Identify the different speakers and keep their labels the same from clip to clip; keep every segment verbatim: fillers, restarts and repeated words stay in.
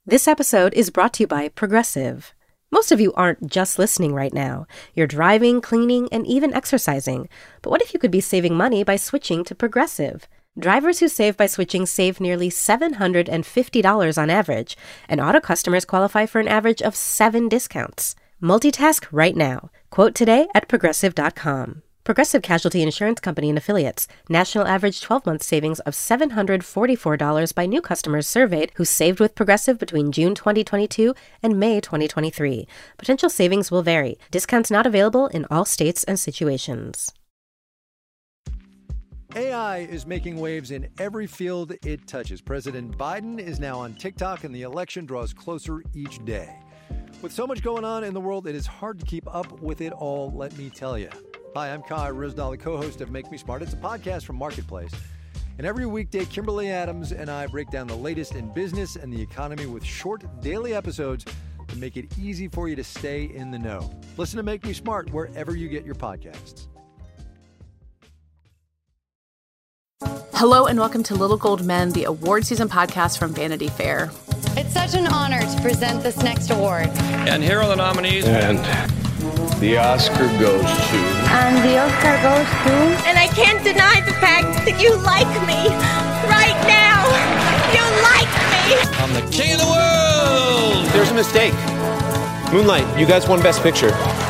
Speaker 1: This episode is brought to you by Progressive. Most of you aren't just listening right now. You're driving, cleaning, and even exercising. But what if you could be saving money by switching to Progressive? Drivers who save by switching save nearly seven hundred fifty dollars on average, and auto customers qualify for an average of seven discounts. Multitask right now. Quote today at progressive dot com. Progressive Casualty Insurance Company and Affiliates. National average twelve-month savings of seven hundred forty-four dollars by new customers surveyed who saved with Progressive between June twenty twenty-two and May twenty twenty-three. Potential savings will vary. Discounts not available in all states and situations.
Speaker 2: A I is making waves in every field it touches. President Biden is now on TikTok, and the election draws closer each day. With so much going on in the world, it is hard to keep up with it all, let me tell you. Hi, I'm Kai Ryssdal, the co-host of Make Me Smart. It's a podcast from Marketplace. And every weekday, Kimberly Adams and I break down the latest in business and the economy with short daily episodes to make it easy for you to stay in the know. Listen to Make Me Smart wherever you get your podcasts.
Speaker 3: Hello and welcome to Little Gold Men, the award season podcast from Vanity Fair.
Speaker 4: It's such an honor to present this next award.
Speaker 5: And here are the nominees.
Speaker 6: And the Oscar goes to...
Speaker 7: And the Oscar goes to...
Speaker 8: And I can't deny the fact that you like me. Right now. You like me.
Speaker 5: I'm the king of the world.
Speaker 9: There's a mistake. Moonlight, you guys won Best Picture.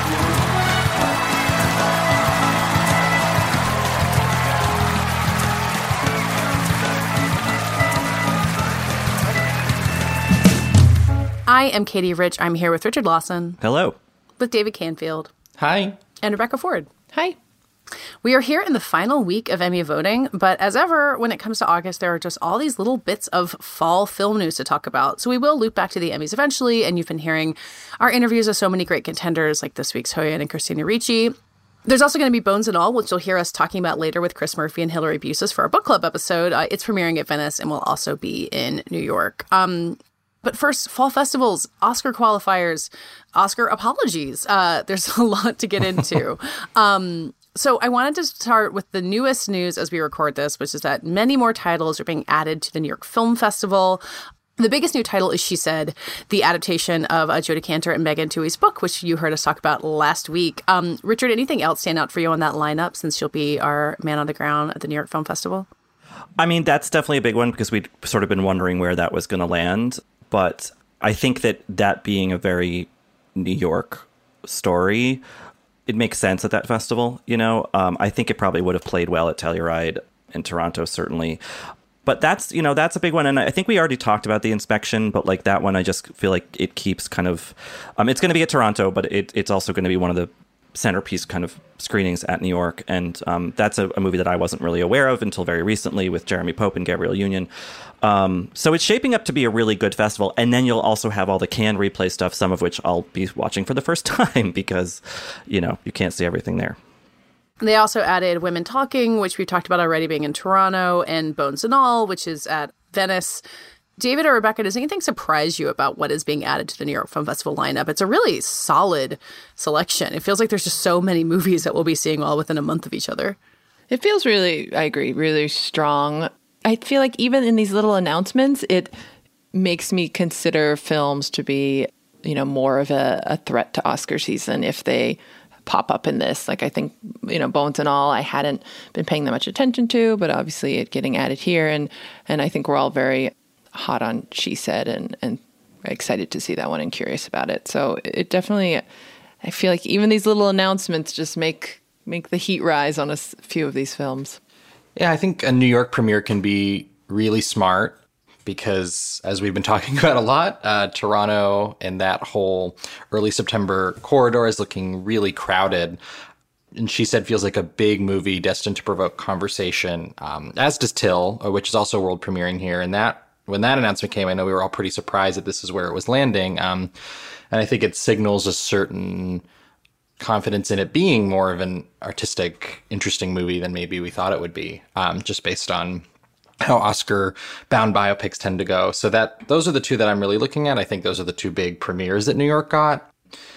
Speaker 3: I am Katie Rich. I'm here with Richard Lawson.
Speaker 10: Hello.
Speaker 3: With David Canfield.
Speaker 10: Hi.
Speaker 3: And Rebecca Ford.
Speaker 11: Hi.
Speaker 3: We are here in the final week of Emmy voting, but as ever, when it comes to August, there are just all these little bits of fall film news to talk about. So we will loop back to the Emmys eventually, and you've been hearing our interviews with so many great contenders like this week's Hoyt and Christina Ricci. There's also going to be Bones and All, which you'll hear us talking about later with Chris Murphy and Hillary Busis for our book club episode. Uh, it's premiering at Venice and will also be in New York. Um... But first, fall festivals, Oscar qualifiers, Oscar apologies. Uh, there's a lot to get into. um, so I wanted to start with the newest news as we record this, which is that many more titles are being added to the New York Film Festival. The biggest new title is She Said, the adaptation of uh, Jodi Kantor and Megan Twohey's book, which you heard us talk about last week. Um, Richard, anything else stand out for you on that lineup since you'll be our man on the ground at the New York Film Festival?
Speaker 10: I mean, that's definitely a big one because we'd sort of been wondering where that was going to land. But I think that that being a very New York story, it makes sense at that festival, you know? Um, I think it probably would have played well at Telluride in Toronto, certainly. But that's, you know, that's a big one. And I think we already talked about The Inspection, but like that one, I just feel like it keeps kind of, um, it's going to be at Toronto, but it, it's also going to be one of the centerpiece kind of screenings at New York. And um, that's a, a movie that I wasn't really aware of until very recently with Jeremy Pope and Gabrielle Union. Um, so it's shaping up to be a really good festival. And then you'll also have all the Cannes replay stuff, some of which I'll be watching for the first time because, you know, you can't see everything there.
Speaker 3: They also added Women Talking, which we talked about already being in Toronto, and Bones and All, which is at Venice. David or Rebecca, does anything surprise you about what is being added to the New York Film Festival lineup? It's a really solid selection. It feels like there's just so many movies that we'll be seeing all within a month of each other.
Speaker 11: It feels really, I agree, really strong. I feel like even in these little announcements, it makes me consider films to be, you know, more of a, a threat to Oscar season if they pop up in this. Like, I think, you know, Bones and All, I hadn't been paying that much attention to, but obviously it getting added here. And, and I think we're all very hot on She Said and, and excited to see that one and curious about it. So it definitely, I feel like even these little announcements just make make the heat rise on a few of these films.
Speaker 12: Yeah, I think a New York premiere can be really smart because, as we've been talking about a lot, uh, Toronto and that whole early September corridor is looking really crowded. And She Said feels like a big movie destined to provoke conversation, um, as does Till, which is also world premiering here. And that when that announcement came, I know we were all pretty surprised that this is where it was landing. Um, and I think it signals a certain confidence in it being more of an artistic, interesting movie than maybe we thought it would be, um, just based on how Oscar-bound biopics tend to go. So that those are the two that I'm really looking at. I think those are the two big premieres that New York got.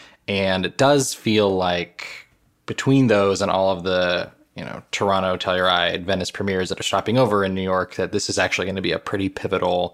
Speaker 12: And it does feel like between those and all of the, you know, Toronto, Telluride, Venice premieres that are stopping over in New York, that this is actually going to be a pretty pivotal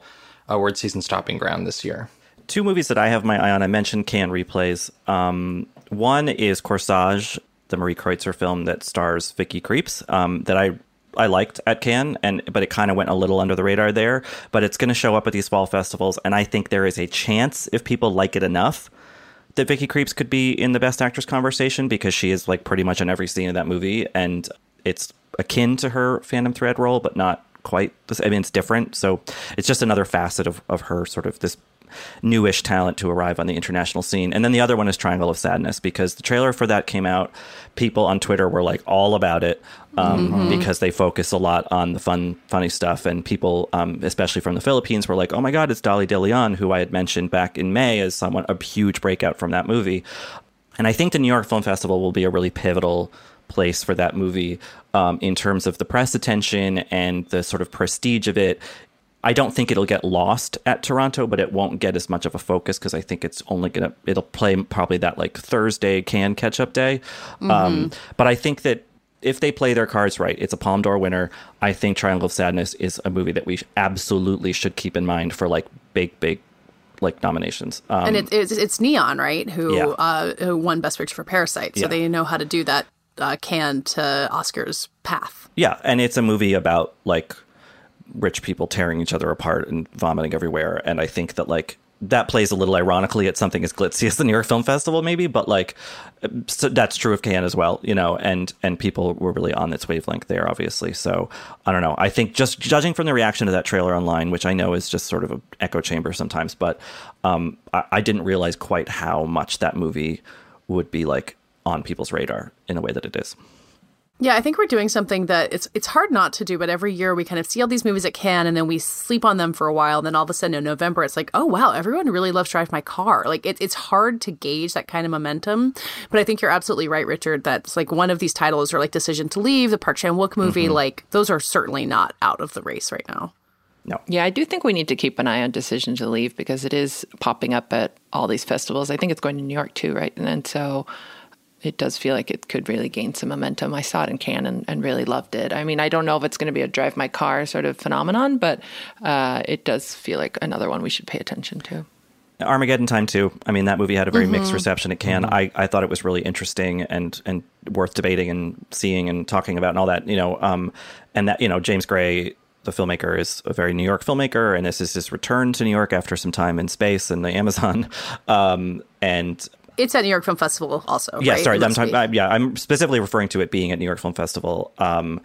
Speaker 12: award season stopping ground this year.
Speaker 10: Two movies that I have my eye on, I mentioned Cannes replays. Um, one is Corsage, the Marie Kreutzer film that stars Vicky Krieps, um, that I I liked at Cannes, and but it kind of went a little under the radar there. But it's going to show up at these fall festivals, and I think there is a chance, if people like it enough, that Vicky Krieps could be in the Best Actress conversation, because she is like pretty much in every scene of that movie, and it's akin to her Phantom Thread role, but not quite. I mean, it's different. So it's just another facet of, of her sort of this newish talent to arrive on the international scene. And then the other one is Triangle of Sadness, because the trailer for that came out. People on Twitter were like all about it, um, mm-hmm. because they focus a lot on the fun, funny stuff. And people, um, especially from the Philippines, were like, oh my God, it's Dali De Leon, who I had mentioned back in May as someone, a huge breakout from that movie. And I think the New York Film Festival will be a really pivotal place for that movie, um, in terms of the press attention and the sort of prestige of it. I don't think it'll get lost at Toronto, but it won't get as much of a focus, because I think it's only going to, it'll play probably that like Thursday Cannes catch-up day. Mm-hmm. Um, but I think that if they play their cards right, it's a Palme d'Or winner. I think Triangle of Sadness is a movie that we absolutely should keep in mind for like big, big like nominations. Um,
Speaker 3: and it, it's, it's Neon, right? Who,
Speaker 10: yeah.
Speaker 3: uh, who won Best Picture for Parasite. So yeah. they know how to do that uh, Cannes to Oscars path. Yeah.
Speaker 10: And it's a movie about like rich people tearing each other apart and vomiting everywhere. And I think that like that plays a little ironically at something as glitzy as the New York Film Festival, maybe, but like so that's true of Cannes as well, you know, and and people were really on its wavelength there, obviously. So I don't know. I think just judging from the reaction to that trailer online, which I know is just sort of an echo chamber sometimes, but um, I, I didn't realize quite how much that movie would be like on people's radar in the way that it is.
Speaker 3: Yeah, I think we're doing something that it's it's hard not to do, but every year we kind of see all these movies at Cannes and then we sleep on them for a while. And then all of a sudden in November, it's like, oh, wow, everyone really loves Drive My Car. Like it, it's hard to gauge that kind of momentum. But I think you're absolutely right, Richard, that's like one of these titles or like Decision to Leave, the Park Chan-wook movie, mm-hmm. like those are certainly not out of the race right now.
Speaker 10: No.
Speaker 11: Yeah, I do think we need to keep an eye on Decision to Leave, because it is popping up at all these festivals. I think it's going to New York too, right? And then so it does feel like it could really gain some momentum. I saw it in Cannes and, and really loved it. I mean, I don't know if it's going to be a Drive My Car sort of phenomenon, but uh, it does feel like another one we should pay attention to.
Speaker 10: Armageddon Time too. I mean, that movie had a very mm-hmm. mixed reception at Cannes. Mm-hmm. I, I thought it was really interesting and and worth debating and seeing and talking about and all that, you know, um, and that, you know, James Gray, the filmmaker, is a very New York filmmaker, and this is his return to New York after some time in space and the Amazon. Um, and
Speaker 3: It's at New York Film Festival also,
Speaker 10: yeah,
Speaker 3: right?
Speaker 10: sorry. I'm talking, I, yeah, I'm specifically referring to it being at New York Film Festival, um,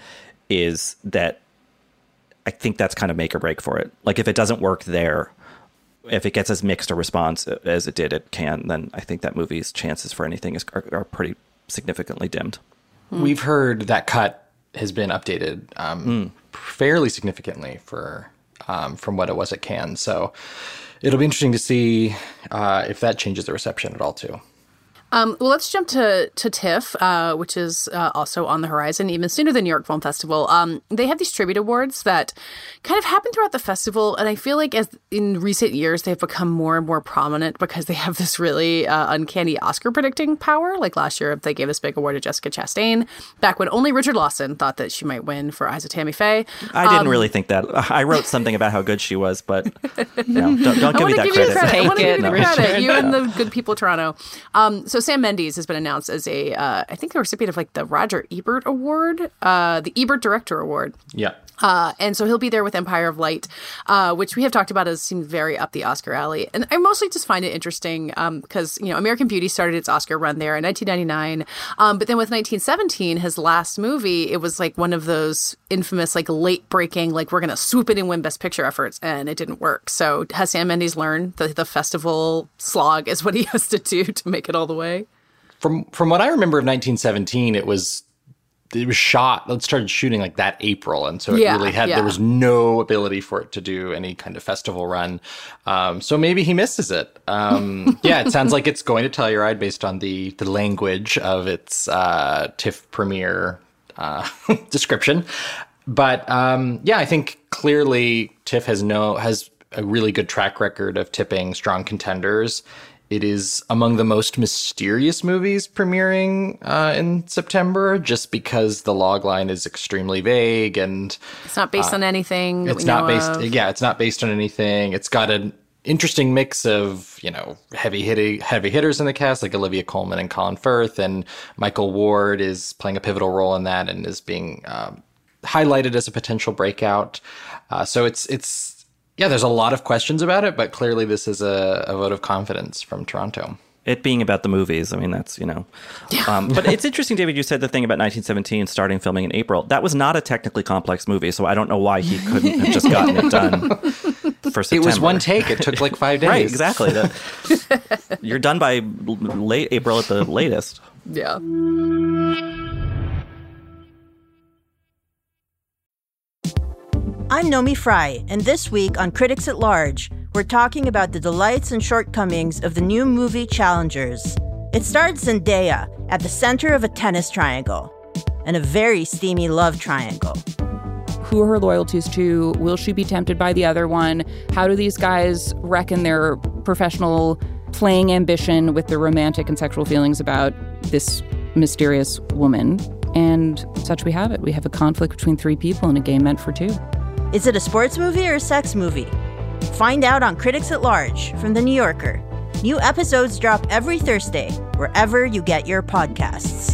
Speaker 10: is that I think that's kind of make or break for it. Like if it doesn't work there, if it gets as mixed a response as it did at Cannes, then I think that movie's chances for anything is, are, are pretty significantly dimmed.
Speaker 12: Hmm. We've heard that cut has been updated um, mm. fairly significantly for um, from what it was at Cannes. So it'll be interesting to see uh, if that changes the reception at all, too.
Speaker 3: Um, well, let's jump to to TIFF, uh, which is uh, also on the horizon, even sooner than New York Film Festival. Um, they have these tribute awards that kind of happen throughout the festival, and I feel like as in recent years they've become more and more prominent because they have this really uh, uncanny Oscar predicting power. Like last year, they gave this big award to Jessica Chastain, back when only Richard Lawson thought that she might win for Eyes of Tammy Faye.
Speaker 10: I didn't um, really think that. I wrote something about how good she was, but no, don't, don't give me that
Speaker 3: give
Speaker 10: credit.
Speaker 3: credit. I want to give you
Speaker 10: no.
Speaker 3: the credit. You and the good people of Toronto. Um, so Sam Mendes has been announced as a, uh, I think the recipient of like the Roger Ebert Award, uh, the Ebert Director Award.
Speaker 12: Yeah.
Speaker 3: Uh, and so he'll be there with Empire of Light, uh, which we have talked about as seemed very up the Oscar alley. And I mostly just find it interesting because, um, you know, American Beauty started its Oscar run there in nineteen ninety-nine. Um, but then with nineteen seventeen, his last movie, it was like one of those infamous, like late breaking, like we're going to swoop in and win Best Picture efforts. And it didn't work. So has Sam Mendes learned the, the festival slog is what he has to do to make it all the way?
Speaker 12: From from what I remember of nineteen seventeen, it was it was shot. It started shooting like that April, and so it
Speaker 3: yeah,
Speaker 12: really had
Speaker 3: yeah.
Speaker 12: there was no ability for it to do any kind of festival run. Um, so maybe he misses it. Um, yeah, it sounds like it's going to Telluride based on the the language of its uh, TIFF premiere uh, description. But um, yeah, I think clearly TIFF has no has a really good track record of tipping strong contenders it is among the most mysterious movies premiering uh, in September, just because the logline is extremely vague and
Speaker 3: it's not based uh, on anything. That
Speaker 12: it's
Speaker 3: we
Speaker 12: not
Speaker 3: know
Speaker 12: based.
Speaker 3: of.
Speaker 12: Yeah, it's not based on anything. It's got an interesting mix of, you know, heavy hitting heavy hitters in the cast, like Olivia Colman and Colin Firth, and Michael Ward is playing a pivotal role in that and is being um, highlighted as a potential breakout. Uh, so it's it's. Yeah, there's a lot of questions about it, but clearly this is a, a vote of confidence from Toronto.
Speaker 10: It being about the movies, I mean, that's, you know. Um, but it's interesting, David, you said the thing about nineteen seventeen starting filming in April. That was not a technically complex movie, so I don't know why he couldn't have just gotten it done for September.
Speaker 12: It was one take. It took like five days.
Speaker 10: Right, exactly. The, you're done by late April at the latest.
Speaker 3: Yeah.
Speaker 13: I'm Nomi Fry, and this week on Critics at Large, we're talking about the delights and shortcomings of the new movie Challengers. It stars Zendaya at the center of a tennis triangle, and a very steamy love triangle.
Speaker 14: Who are her loyalties to? Will she be tempted by the other one? How do these guys reckon their professional playing ambition with their romantic and sexual feelings about this mysterious woman? And such we have it. We have a conflict between three people in a game meant for two.
Speaker 13: Is it a sports movie or a sex movie? Find out on Critics at Large from The New Yorker. New episodes drop every Thursday, wherever you get your podcasts.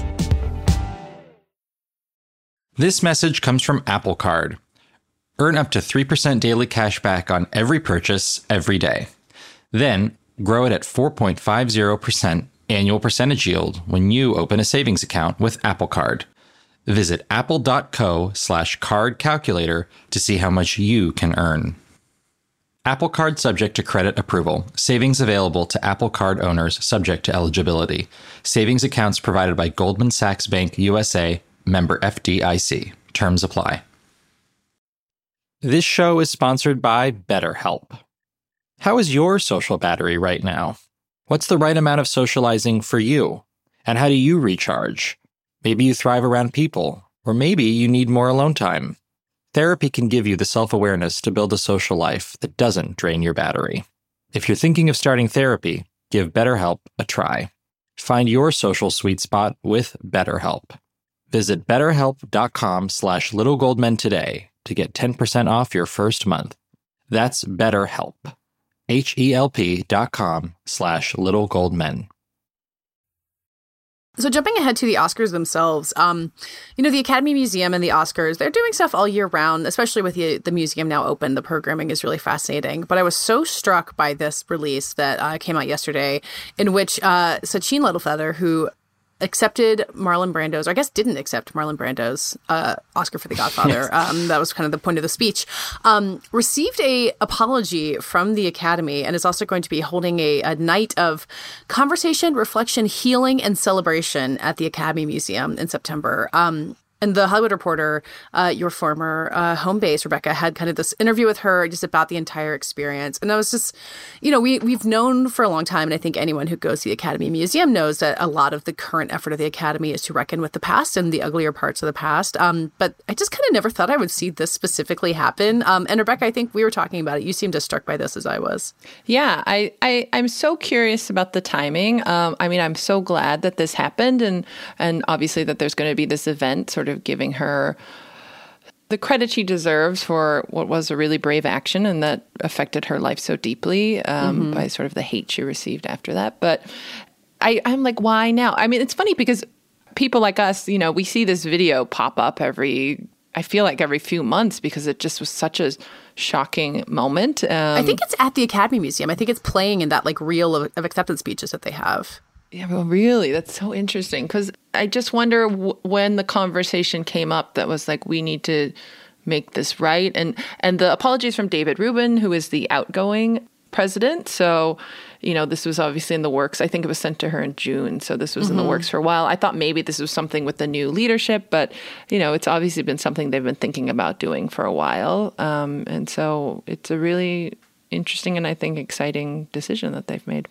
Speaker 12: This message comes from Apple Card. Earn up to three percent daily cash back on every purchase every day. Then grow it at four point five zero percent annual percentage yield when you open a savings account with Apple Card. Visit apple.co slash card calculator to see how much you can earn. Apple Card subject to credit approval. Savings available to Apple Card owners subject to eligibility. Savings accounts provided by Goldman Sachs Bank U S A, member F D I C. Terms apply. This show is sponsored by BetterHelp. How is your social battery right now? What's the right amount of socializing for you? And how do you recharge? Maybe you thrive around people, or maybe you need more alone time. Therapy can give you the self-awareness to build a social life that doesn't drain your battery. If you're thinking of starting therapy, give BetterHelp a try. Find your social sweet spot with BetterHelp. Visit betterhelp.com slash littlegoldmen today to get ten percent off your first month. That's BetterHelp. H-E-L-P dot com slash littlegoldmen.
Speaker 3: So jumping ahead to the Oscars themselves, um, you know, the Academy Museum and the Oscars, they're doing stuff all year round, especially with the, the museum now open. The programming is really fascinating. But I was so struck by this release that uh, came out yesterday in which uh, Sachin Littlefeather, who accepted Marlon Brando's, or I guess didn't accept Marlon Brando's uh, Oscar for The Godfather. um, that was kind of the point of the speech. Um, received a apology from the Academy and is also going to be holding a, a night of conversation, reflection, healing, and celebration at the Academy Museum in September. Um, And the Hollywood Reporter, uh, your former uh, home base, Rebecca, had kind of this interview with her just about the entire experience. And I was just, you know, we, we've known for a long time, and I think anyone who goes to the Academy Museum knows that a lot of the current effort of the Academy is to reckon with the past and the uglier parts of the past. Um, but I just kind of never thought I would see this specifically happen. Um, and Rebecca, I think we were talking about it. You seemed as struck by this as I was.
Speaker 11: Yeah, I, I, I'm so curious about the timing. Um, I mean, I'm so glad that this happened, and, and obviously that there's going to be this event sort of giving her the credit she deserves for what was a really brave action and that affected her life so deeply um, mm-hmm. by sort of the hate she received after that. But I, I'm like, why now? I mean, it's funny because people like us, you know, we see this video pop up every, I feel like every few months because it just was such a shocking moment. Um,
Speaker 3: I think it's at the Academy Museum. I think it's playing in that like reel of, of acceptance speeches that they have.
Speaker 11: Yeah, well, really, that's so interesting because I just wonder w- when the conversation came up that was like, we need to make this right. And and the apologies from David Rubin, who is the outgoing president. So, you know, this was obviously in the works. I think it was sent to her in June. So this was mm-hmm. in the works for a while. I thought maybe this was something with the new leadership, but, you know, it's obviously been something they've been thinking about doing for a while. Um, and so it's a really interesting and I think exciting decision that they've made.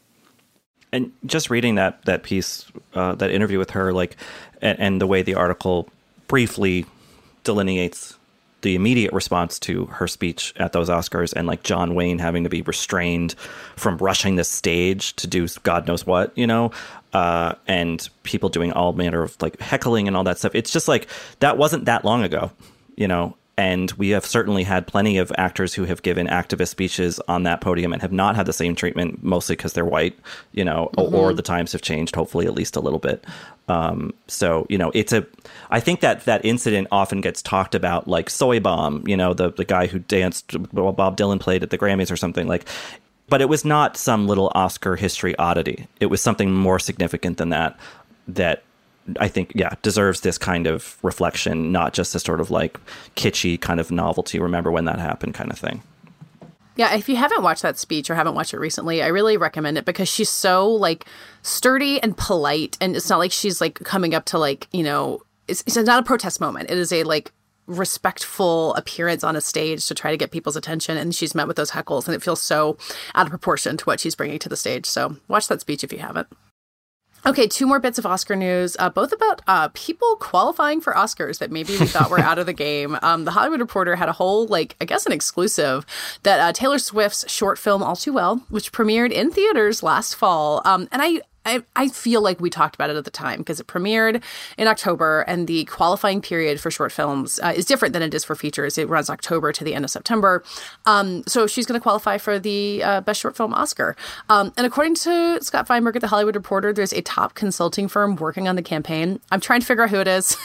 Speaker 10: And just reading that that piece, uh, that interview with her, like, and, and the way the article briefly delineates the immediate response to her speech at those Oscars and like John Wayne having to be restrained from rushing the stage to do God knows what, you know, uh, and people doing all manner of like heckling and all that stuff. It's just like that wasn't that long ago, you know. And we have certainly had plenty of actors who have given activist speeches on that podium and have not had the same treatment, mostly because they're white, you know, mm-hmm. or, or the times have changed, hopefully, at least a little bit. Um, so, you know, it's a, I think that that incident often gets talked about like Soy Bomb, you know, the, the guy who danced while Bob Dylan played at the Grammys or something like, but it was not some little Oscar history oddity. It was something more significant than that, that I think, yeah, deserves this kind of reflection, not just a sort of like kitschy kind of novelty, remember when that happened kind of thing.
Speaker 3: Yeah, if you haven't watched that speech or haven't watched it recently, I really recommend it because she's so like sturdy and polite. And it's not like she's like coming up to like, you know, it's, it's not a protest moment. It is a like respectful appearance on a stage to try to get people's attention. And she's met with those heckles and it feels so out of proportion to what she's bringing to the stage. So watch that speech if you haven't. Okay, two more bits of Oscar news, uh, both about uh, people qualifying for Oscars that maybe we thought were out of the game. Um, the Hollywood Reporter had a whole, like, I guess an exclusive that uh, Taylor Swift's short film All Too Well, which premiered in theaters last fall. Um, and I... I, I feel like we talked about it at the time because it premiered in October and the qualifying period for short films uh, is different than it is for features. It runs October to the end of September. Um, so she's going to qualify for the uh, Best Short Film Oscar. Um, and according to Scott Feinberg at The Hollywood Reporter, there's a top consulting firm working on the campaign. I'm trying to figure out who it is.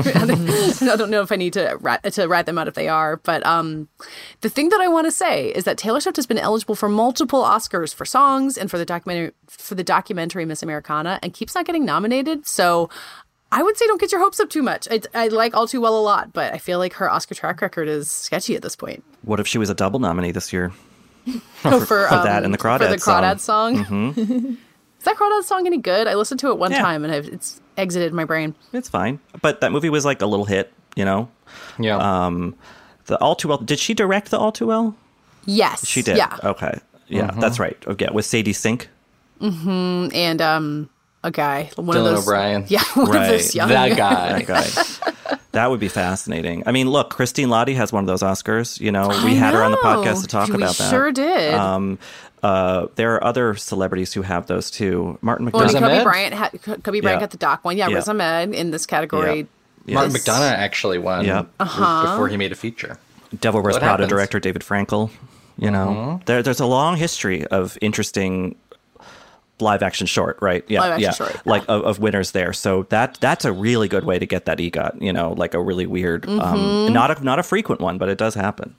Speaker 3: I don't know if I need to rat, to rat them out if they are. But um, the thing that I want to say is that Taylor Swift has been eligible for multiple Oscars for songs and for the documentary for the documentary Miss Americana and keeps not getting nominated. So I would say don't get your hopes up too much. I, I like All Too Well a lot, but I feel like her Oscar track record is sketchy at this point.
Speaker 10: What if she was a double nominee this year?
Speaker 3: oh, for,
Speaker 10: for um, that and the Crawdads
Speaker 3: For the Crawdads
Speaker 10: song.
Speaker 3: song?
Speaker 10: Mm-hmm.
Speaker 3: Is that Crawdads song any good? I listened to it one
Speaker 10: yeah.
Speaker 3: time and I've, it's exited my brain.
Speaker 10: It's fine. But that movie was like a little hit, you know?
Speaker 12: Yeah.
Speaker 10: Um, the All Too Well. Did she direct the All Too Well?
Speaker 3: Yes.
Speaker 10: She did?
Speaker 3: Yeah.
Speaker 10: Okay. Yeah,
Speaker 12: mm-hmm.
Speaker 10: that's right. Okay. With Sadie Sink?
Speaker 3: Mm-hmm. And um, a guy. One
Speaker 12: Dylan
Speaker 3: of those,
Speaker 12: O'Brien.
Speaker 3: Yeah, one
Speaker 10: right.
Speaker 3: of those young
Speaker 12: That guy.
Speaker 10: that guy. That would be fascinating. I mean, look, Christine Lottie has one of those Oscars. You know, we
Speaker 3: I
Speaker 10: had
Speaker 3: know.
Speaker 10: her on the podcast to talk
Speaker 3: we
Speaker 10: about that.
Speaker 3: Sure did.
Speaker 10: Um, uh, there are other celebrities who have those too. Martin
Speaker 3: well,
Speaker 10: McDonagh.
Speaker 3: I mean, Kobe Bryant had Kobe Bryant
Speaker 10: yeah.
Speaker 3: got the doc one. Yeah,
Speaker 10: yeah.
Speaker 3: Riz Ahmed in this category.
Speaker 10: Yeah. Yeah.
Speaker 12: Martin
Speaker 3: This-
Speaker 12: McDonagh actually won
Speaker 10: Yeah.
Speaker 3: Uh-huh.
Speaker 12: before he made a feature.
Speaker 10: Devil Wears
Speaker 12: What
Speaker 10: Prada
Speaker 12: happens?
Speaker 10: director David Frankel. You know,
Speaker 12: Mm-hmm.
Speaker 10: there, there's a long history of interesting live action short, right? Yeah,
Speaker 3: Live action
Speaker 10: yeah,
Speaker 3: short, yeah.
Speaker 10: like of, of winners there. So that that's a really good way to get that EGOT. You know, like a really weird,
Speaker 3: Mm-hmm.
Speaker 10: um, not a not a frequent one, but it does happen.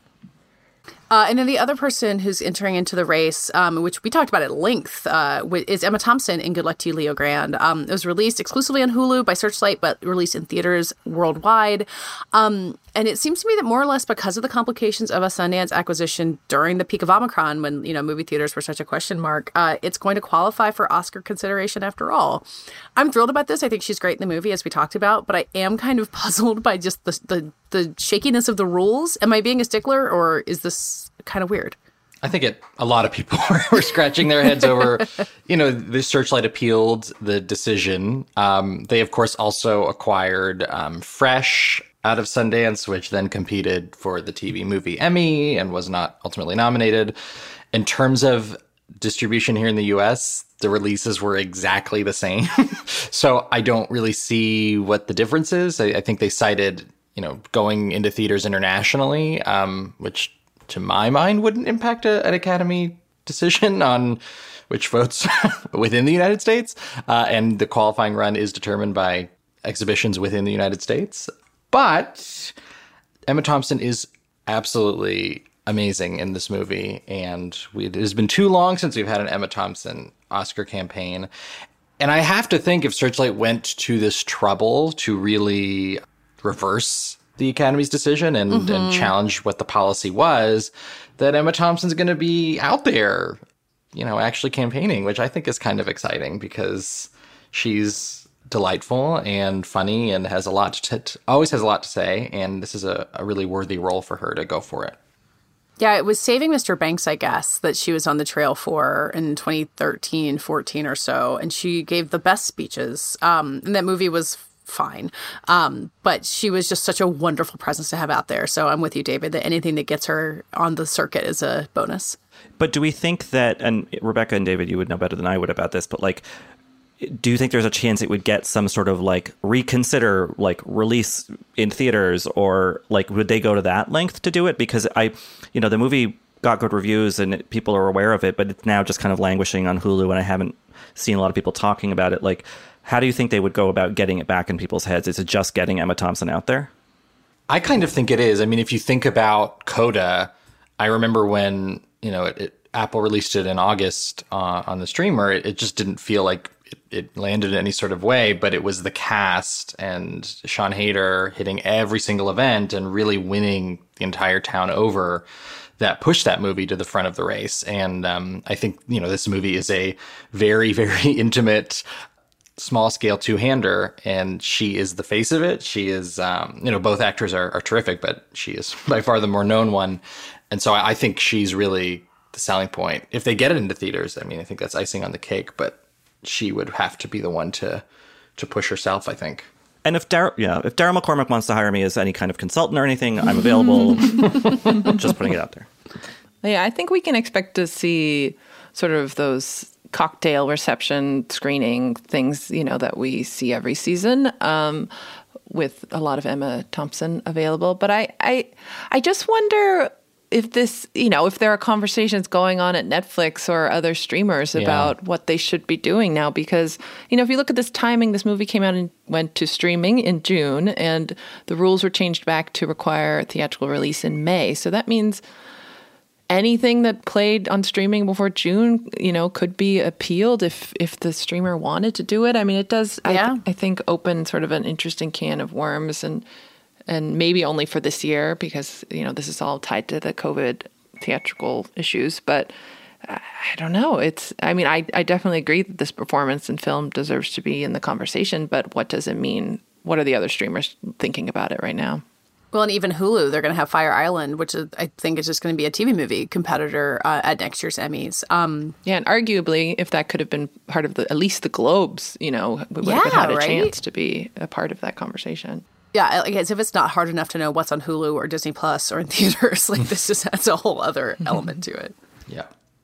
Speaker 3: Uh, and then the other person who's entering into the race, um, which we talked about at length, uh, wi- is Emma Thompson in Good Luck to You, Leo Grand. Um, it was released exclusively on Hulu by Searchlight, but released in theaters worldwide. Um, and it seems to me that more or less because of the complications of a Sundance acquisition during the peak of Omicron, when, you know, movie theaters were such a question mark, uh, it's going to qualify for Oscar consideration after all. I'm thrilled about this. I think she's great in the movie, as we talked about, but I am kind of puzzled by just the the, the shakiness of the rules. Am I being a stickler, or is this kind of weird?
Speaker 12: I think it. A lot of people were scratching their heads over, you know, the Searchlight appealed the decision. Um, they, of course, also acquired um, Fresh out of Sundance, which then competed for the T V movie Emmy and was not ultimately nominated. In terms of distribution here in the U S, the releases were exactly the same. So I don't really see what the difference is. I, I think they cited, you know, going into theaters internationally, um, which to my mind wouldn't impact a, an Academy decision on which votes within the United States. Uh, and the qualifying run is determined by exhibitions within the United States. But Emma Thompson is absolutely amazing in this movie. And we, it has been too long since we've had an Emma Thompson Oscar campaign. And I have to think if Searchlight went to this trouble to really reverse the Academy's decision and, mm-hmm. and challenge what the policy was, that Emma Thompson's going to be out there, you know, actually campaigning, which I think is kind of exciting because she's delightful and funny and has a lot to t- always has a lot to say. And this is a, a really worthy role for her to go for it.
Speaker 3: Yeah, it was Saving Mister Banks, I guess, that she was on the trail for in twenty thirteen, fourteen or so. And she gave the best speeches. Um, and that movie was fine. Um, but she was just such a wonderful presence to have out there. So I'm with you, David, that anything that gets her on the circuit is a bonus.
Speaker 10: But do we think that, and Rebecca and David, you would know better than I would about this, but like, do you think there's a chance it would get some sort of like reconsider, like release in theaters, or like would they go to that length to do it? Because I, you know, the movie got good reviews and it, people are aware of it, but it's now just kind of languishing on Hulu, and I haven't seen a lot of people talking about it. Like, how do you think they would go about getting it back in people's heads? Is it just getting Emma Thompson out there?
Speaker 12: I kind of think it is. I mean, if you think about CODA, I remember when, you know, it, it, Apple released it in August uh, on the streamer, it, it just didn't feel like it, it landed in any sort of way, but it was the cast and Sean Hayter hitting every single event and really winning the entire town over that pushed that movie to the front of the race. And um, I think, you know, this movie is a very, very intimate, small-scale two-hander, and she is the face of it. She is, um, you know, both actors are, are terrific, but she is by far the more known one. And so I, I think she's really the selling point. If they get it into theaters, I mean, I think that's icing on the cake, but she would have to be the one to to push herself, I think.
Speaker 10: And if Dar- yeah, if Daryl McCormack wants to hire me as any kind of consultant or anything, I'm available. Just putting it out there.
Speaker 11: Yeah, I think we can expect to see sort of those cocktail reception screening things, you know, that we see every season, um, with a lot of Emma Thompson available. But I, I, I just wonder if this, you know, if there are conversations going on at Netflix or other streamers
Speaker 12: Yeah.
Speaker 11: about what they should be doing now, because, you know, if you look at this timing, this movie came out and went to streaming in June, and the rules were changed back to require theatrical release in May. So that means anything that played on streaming before June, you know, could be appealed if if the streamer wanted to do it. I mean, it does,
Speaker 3: Yeah.
Speaker 11: I, I think, open sort of an interesting can of worms, and and maybe only for this year, because, you know, this is all tied to the COVID theatrical issues. But I don't know. It's, I mean, I, I definitely agree that this performance in film deserves to be in the conversation, but what does it mean? What are the other streamers thinking about it right now?
Speaker 3: Well, and even Hulu, they're going to have Fire Island, which is, I think is just going to be a T V movie competitor uh, at next year's Emmys. Um,
Speaker 11: yeah, and arguably, if that could have been part of the, at least the Globes, you know, we would
Speaker 3: Yeah,
Speaker 11: have had a
Speaker 3: right?
Speaker 11: chance to be a part of that conversation.
Speaker 3: yeah, like as if it's not hard enough to know what's on Hulu or Disney Plus or in theaters. Like this just adds a whole other element to it.
Speaker 12: Yeah.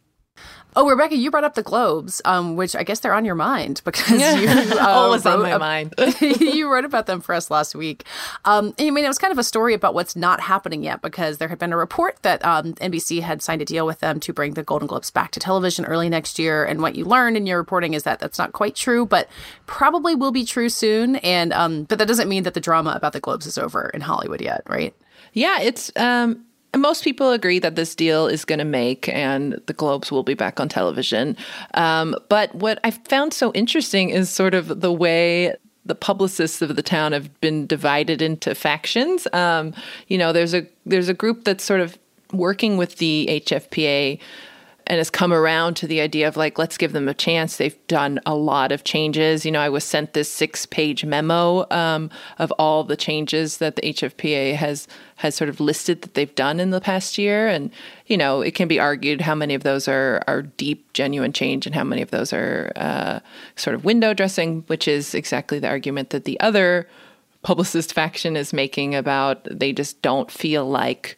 Speaker 3: Oh, Rebecca, you brought up the Globes, um, which I guess they're on your mind because
Speaker 11: Yeah.
Speaker 3: you uh,
Speaker 11: Always on
Speaker 3: wrote
Speaker 11: my
Speaker 3: ab-
Speaker 11: mind.
Speaker 3: You wrote about them for us last week. Um, I mean, it was kind of a story about what's not happening yet, because there had been a report that um, N B C had signed a deal with them to bring the Golden Globes back to television early next year. And what you learned in your reporting is that that's not quite true, but probably will be true soon. And um, but that doesn't mean that the drama about the Globes is over in Hollywood yet, right?
Speaker 11: Yeah, it's um, most people agree that this deal is going to make and the Globes will be back on television. Um, but what I found so interesting is sort of the way the publicists of the town have been divided into factions. Um, you know, there's a there's a group that's sort of working with the H F P A and has come around to the idea of like, let's give them a chance. They've done a lot of changes. You know, I was sent this six page memo um, of all the changes that the H F P A has has sort of listed that they've done in the past year. And, you know, it can be argued how many of those are, are deep, genuine change and how many of those are uh, sort of window dressing, which is exactly the argument that the other publicist faction is making about they just don't feel like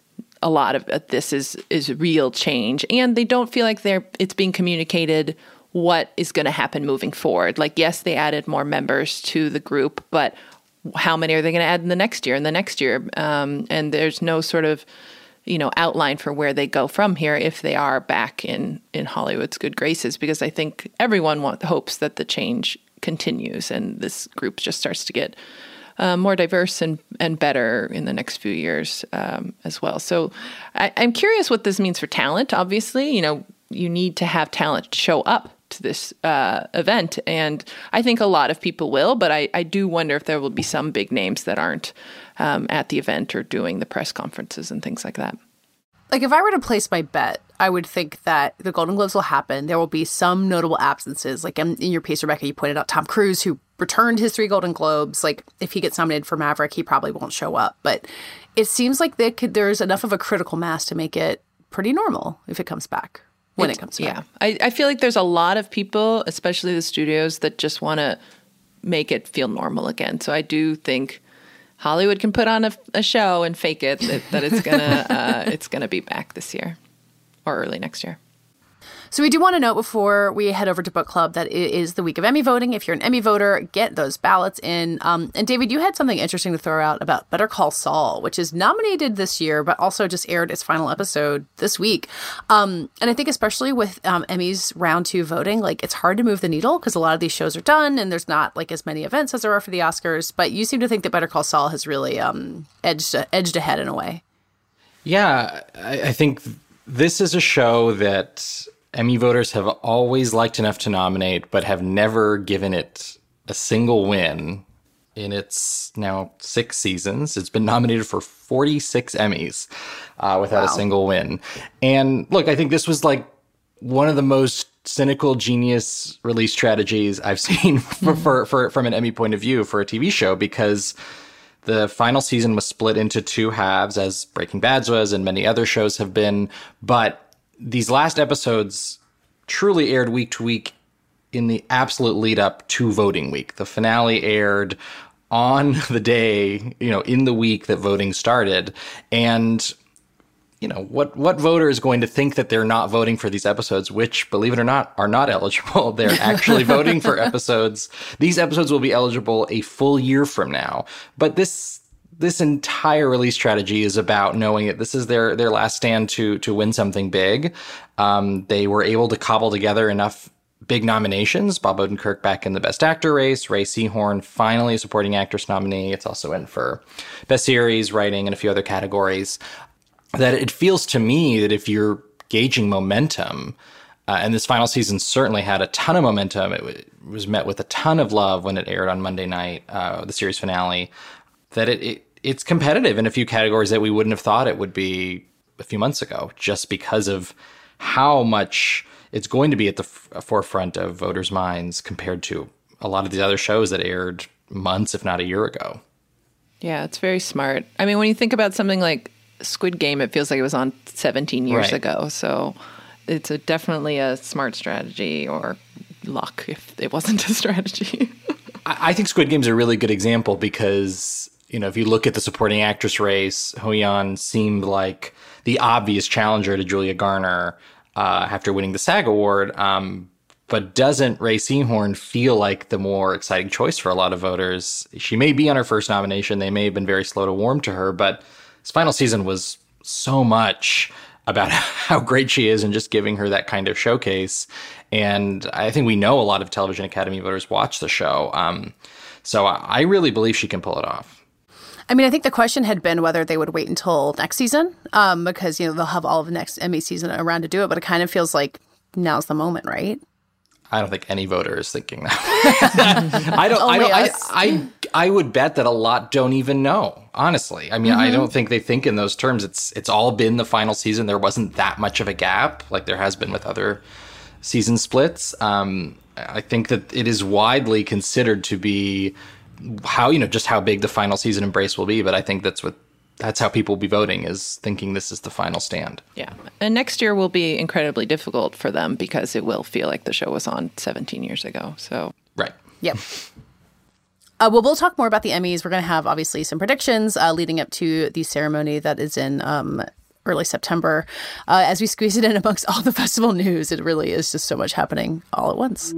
Speaker 11: a lot of this is is real change, and they don't feel like they're it's being communicated what is going to happen moving forward. Like, yes, they added more members to the group, but how many are they going to add in the next year and the next year? Um, and there's no sort of, you know, outline for where they go from here if they are back in in Hollywood's good graces, because I think everyone want, hopes that the change continues and this group just starts to get Uh, more diverse and, and better in the next few years um, as well. So I, I'm curious what this means for talent. Obviously, you know, you need to have talent show up to this uh, event. And I think a lot of people will, but I, I do wonder if there will be some big names that aren't um, at the event or doing the press conferences and things like that.
Speaker 3: Like, if I were to place my bet, I would think that the Golden Globes will happen. There will be some notable absences. Like in, in your piece, Rebecca, you pointed out Tom Cruise, who returned his three Golden Globes. Like, if he gets nominated for Maverick, he probably won't show up. But it seems like they could, there's enough of a critical mass to make it pretty normal if it comes back, when it, it comes back.
Speaker 11: Yeah. I, I feel like there's a lot of people, especially the studios, that just want to make it feel normal again. So I do think Hollywood can put on a, a show and fake it that, that it's gonna uh, it's gonna be back this year or early next year.
Speaker 3: So we do want to note before we head over to book club that it is the week of Emmy voting. If you're an Emmy voter, get those ballots in. Um, and David, you had something interesting to throw out about Better Call Saul, which is nominated this year, but also just aired its final episode this week. Um, and I think especially with um, Emmys round two voting, like it's hard to move the needle because a lot of these shows are done and there's not like as many events as there are for the Oscars. But you seem to think that Better Call Saul has really um, edged edged ahead in a way.
Speaker 12: Yeah, I, I think this is a show that Emmy voters have always liked enough to nominate, but have never given it a single win in its now six seasons. It's been nominated for forty-six Emmys uh, without wow. a single win. And look, I think this was like one of the most cynical, genius release strategies I've seen for, mm-hmm. for, for from an Emmy point of view for a T V show, because the final season was split into two halves, as Breaking Bad was and many other shows have been. But these last episodes truly aired week to week in the absolute lead up to voting week. The finale aired on the day, you know, in the week that voting started. And, you know, what, what voter is going to think that they're not voting for these episodes, which, believe it or not, are not eligible. They're actually voting for episodes. These episodes will be eligible a full year from now. But this This entire release strategy is about knowing that this is their their last stand to to win something big. Um, they were able to cobble together enough big nominations. Bob Odenkirk back in the Best Actor race. Ray Seahorn finally a Supporting Actress nominee. It's also in for Best Series, Writing, and a few other categories. That it feels to me that if you're gauging momentum, uh, and this final season certainly had a ton of momentum. It, w- it was met with a ton of love when it aired on Monday night, uh, the series finale. That it, it it's competitive in a few categories that we wouldn't have thought it would be a few months ago, just because of how much it's going to be at the f- forefront of voters' minds compared to a lot of these other shows that aired months, if not a year ago.
Speaker 11: Yeah, it's very smart. I mean, when you think about something like Squid Game, it feels like it was on seventeen years
Speaker 12: right.
Speaker 11: ago. So it's a, definitely a smart strategy, or luck if it wasn't a strategy.
Speaker 12: I, I think Squid Game's a really good example because, you know, if you look at the Supporting Actress race, Ho-Yeon seemed like the obvious challenger to Julia Garner uh, after winning the SAG Award. Um, but doesn't Ray Seahorn feel like the more exciting choice for a lot of voters? She may be on her first nomination. They may have been very slow to warm to her, but this final season was so much about how great she is and just giving her that kind of showcase. And I think we know a lot of Television Academy voters watch the show. Um, so I really believe she can pull it off.
Speaker 3: I mean, I think the question had been whether they would wait until next season, um, because, you know, they'll have all of the next Emmy season around to do it. But it kind of feels like now's the moment, right?
Speaker 12: I don't think any voter is thinking that. I don't. I don't. I, I. I would bet that a lot don't even know. Honestly, I mean, mm-hmm. I don't think they think in those terms. It's. It's all been the final season. There wasn't that much of a gap, like there has been with other season splits. Um, I think that it is widely considered to be how you know just how big the final season embrace will be. But I think that's what. That's how people will be voting, is thinking this is the final stand.
Speaker 11: Yeah. And next year will be incredibly difficult for them because it will feel like the show was on seventeen years ago. So
Speaker 12: right.
Speaker 3: Yep. Uh, well, we'll talk more about the Emmys. We're going to have, obviously, some predictions uh, leading up to the ceremony that is in um, early September. Uh, as we squeeze it in amongst all the festival news, it really is just so much happening all at once.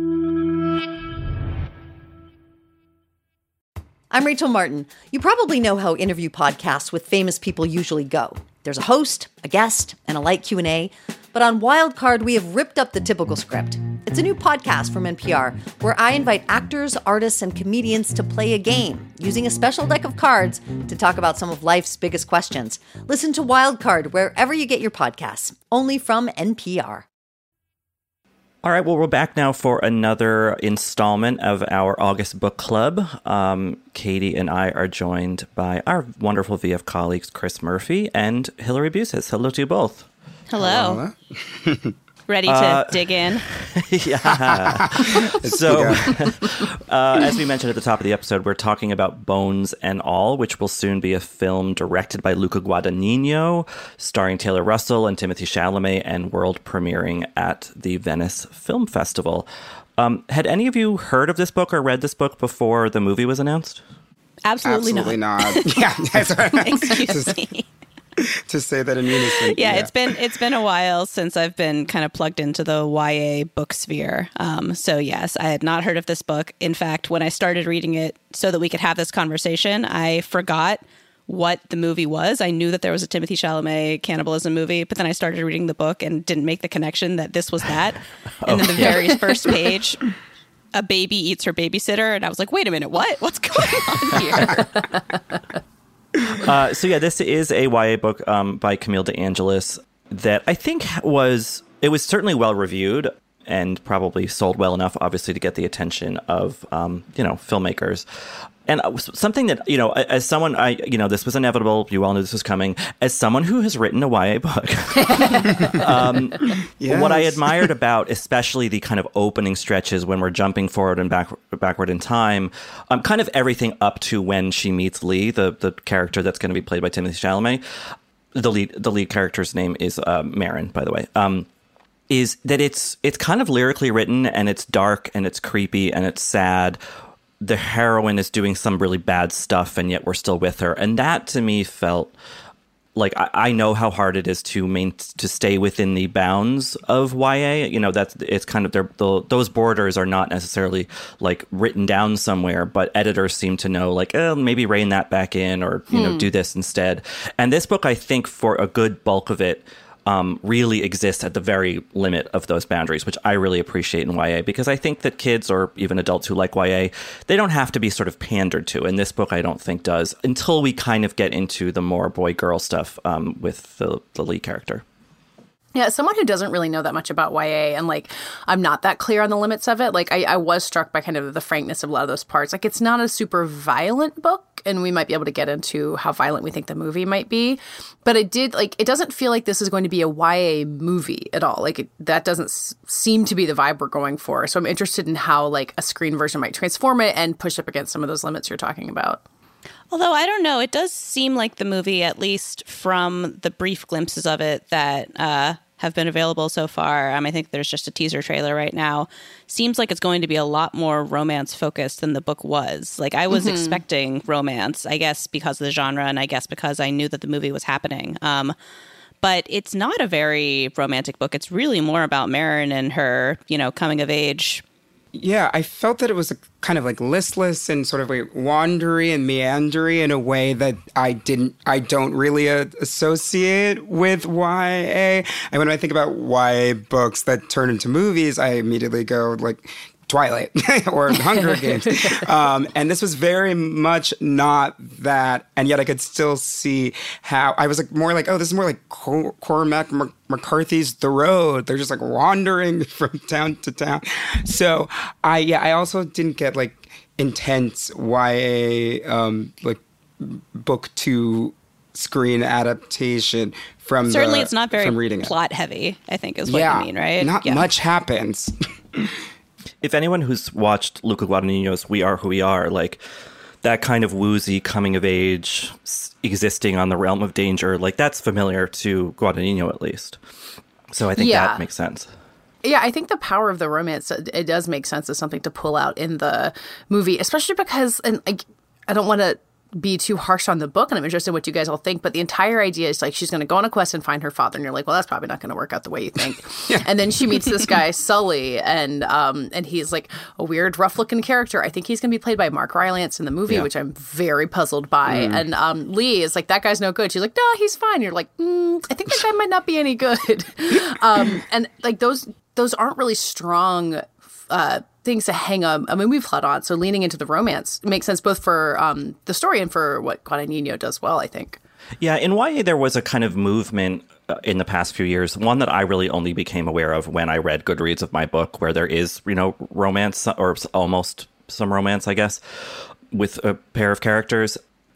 Speaker 15: I'm Rachel Martin. You probably know how interview podcasts with famous people usually go. There's a host, a guest, and a light Q and A. But on Wildcard, we have ripped up the typical script. It's a new podcast from N P R where I invite actors, artists, and comedians to play a game using a special deck of cards to talk about some of life's biggest questions. Listen to Wildcard wherever you get your podcasts, only from N P R.
Speaker 10: All right, well, we're back now for another installment of our August book club. Um, Katie and I are joined by our wonderful V F colleagues, Chris Murphy and Hillary Busis. Hello to you both.
Speaker 16: Hello. Ready to
Speaker 10: uh,
Speaker 16: dig in?
Speaker 10: yeah. So, uh, as we mentioned at the top of the episode, we're talking about Bones and All, which will soon be a film directed by Luca Guadagnino, starring Taylor Russell and Timothée Chalamet, and world premiering at the Venice Film Festival. Um, had any of you heard of this book or read this book before the movie was announced?
Speaker 16: Absolutely,
Speaker 17: Absolutely
Speaker 16: not.
Speaker 17: not. Yeah, that's right.
Speaker 16: Excuse me.
Speaker 17: To say that in unison.
Speaker 16: Yeah,
Speaker 17: Yeah,
Speaker 16: it's been it's been a while since I've been kind of plugged into the Y A book sphere. Um, so yes, I had not heard of this book. In fact, when I started reading it so that we could have this conversation, I forgot what the movie was. I knew that there was a Timothée Chalamet cannibalism movie, but then I started reading the book and didn't make the connection that this was that. And then the very first page, a baby eats her babysitter, and I was like, wait a minute, what? What's going on here?
Speaker 10: Uh, so yeah, this is a Y A book um, by Camille De Angelis that I think was, it was certainly well reviewed and probably sold well enough, obviously, to get the attention of, um, you know, filmmakers. And something that, you know, as someone, I, you know, this was inevitable. You all knew this was coming. As someone who has written a Y A book, um, yes. What I admired about, especially the kind of opening stretches when we're jumping forward and back, backward in time, um, kind of everything up to when she meets Lee, the the character that's going to be played by Timothée Chalamet. The lead, the lead character's name is uh, Marin, by the way. Um, is that it's it's kind of lyrically written, and it's dark and it's creepy and it's sad. The heroine is doing some really bad stuff, and yet we're still with her. And that, to me, felt like I, I know how hard it is to main, to stay within the bounds of Y A. You know, that's it's kind of their the, those borders are not necessarily like written down somewhere, but editors seem to know, like, oh, maybe rein that back in, or you hmm. know, do this instead. And this book, I think, for a good bulk of it, Um, really exists at the very limit of those boundaries, which I really appreciate in Y A, because I think that kids or even adults who like Y A, they don't have to be sort of pandered to. And this book, I don't think, does, until we kind of get into the more boy-girl stuff um, with the, the lead character.
Speaker 3: Yeah, as someone who doesn't really know that much about Y A, and like I'm not that clear on the limits of it, like I, I was struck by kind of the frankness of a lot of those parts. Like it's not a super violent book, and we might be able to get into how violent we think the movie might be. But it did, like, it doesn't feel like this is going to be a Y A movie at all. Like it, that doesn't s- seem to be the vibe we're going for. So I'm interested in how like a screen version might transform it and push up against some of those limits you're talking about.
Speaker 16: Although, I don't know, it does seem like the movie, at least from the brief glimpses of it that uh, have been available so far, um, I think there's just a teaser trailer right now, seems like it's going to be a lot more romance-focused than the book was. Like, I was mm-hmm. expecting romance, I guess because of the genre, and I guess because I knew that the movie was happening. Um, but it's not a very romantic book. It's really more about Marin and her, you know, coming of age.
Speaker 17: Yeah, I felt that it was a kind of like listless and sort of like wandery and meandery in a way that I didn't, I don't really uh, associate with Y A. And when I think about Y A books that turn into movies, I immediately go like Twilight or Hunger Games. Um, and this was very much not that. And yet I could still see how I was like more like, oh, this is more like Cor- Cormac Mac- McCarthy's The Road. They're just like wandering from town to town. So I, yeah, I also didn't get like intense Y A, um, like book to screen adaptation from
Speaker 16: Certainly
Speaker 17: the,
Speaker 16: it's not very
Speaker 17: from reading
Speaker 16: plot
Speaker 17: it.
Speaker 16: heavy, I think is what
Speaker 17: yeah,
Speaker 16: you mean, right?
Speaker 17: Not
Speaker 16: yeah.
Speaker 17: much happens.
Speaker 10: If anyone who's watched Luca Guadagnino's We Are Who We Are, like that kind of woozy coming of age existing on the realm of danger, like that's familiar to Guadagnino at least. So I think yeah. that makes sense.
Speaker 3: Yeah, I think the power of the romance, it does make sense as something to pull out in the movie, especially because, and I, I don't want to be too harsh on the book, and I'm interested in what you guys all think, but the entire idea is like she's going to go on a quest and find her father, and you're like, well, that's probably not going to work out the way you think. yeah. And then she meets this guy, Sully, and um, and he's like a weird, rough-looking character. I think he's going to be played by Mark Rylance in the movie, yeah. which I'm very puzzled by. Mm. And um, Lee is like, that guy's no good. She's like, no, he's fine. You're like, mm, I think that guy might not be any good. um, and like those those aren't really strong uh things to hang a, a movie plot on. So leaning into the romance makes sense both for um, the story and for what Guadagnino does well, I think.
Speaker 10: Yeah, in Y A there was a kind of movement uh, in the past few years, one that I really only became aware of when I read Goodreads of my book, where there is, you know, romance or almost some romance, I guess, with a pair of characters.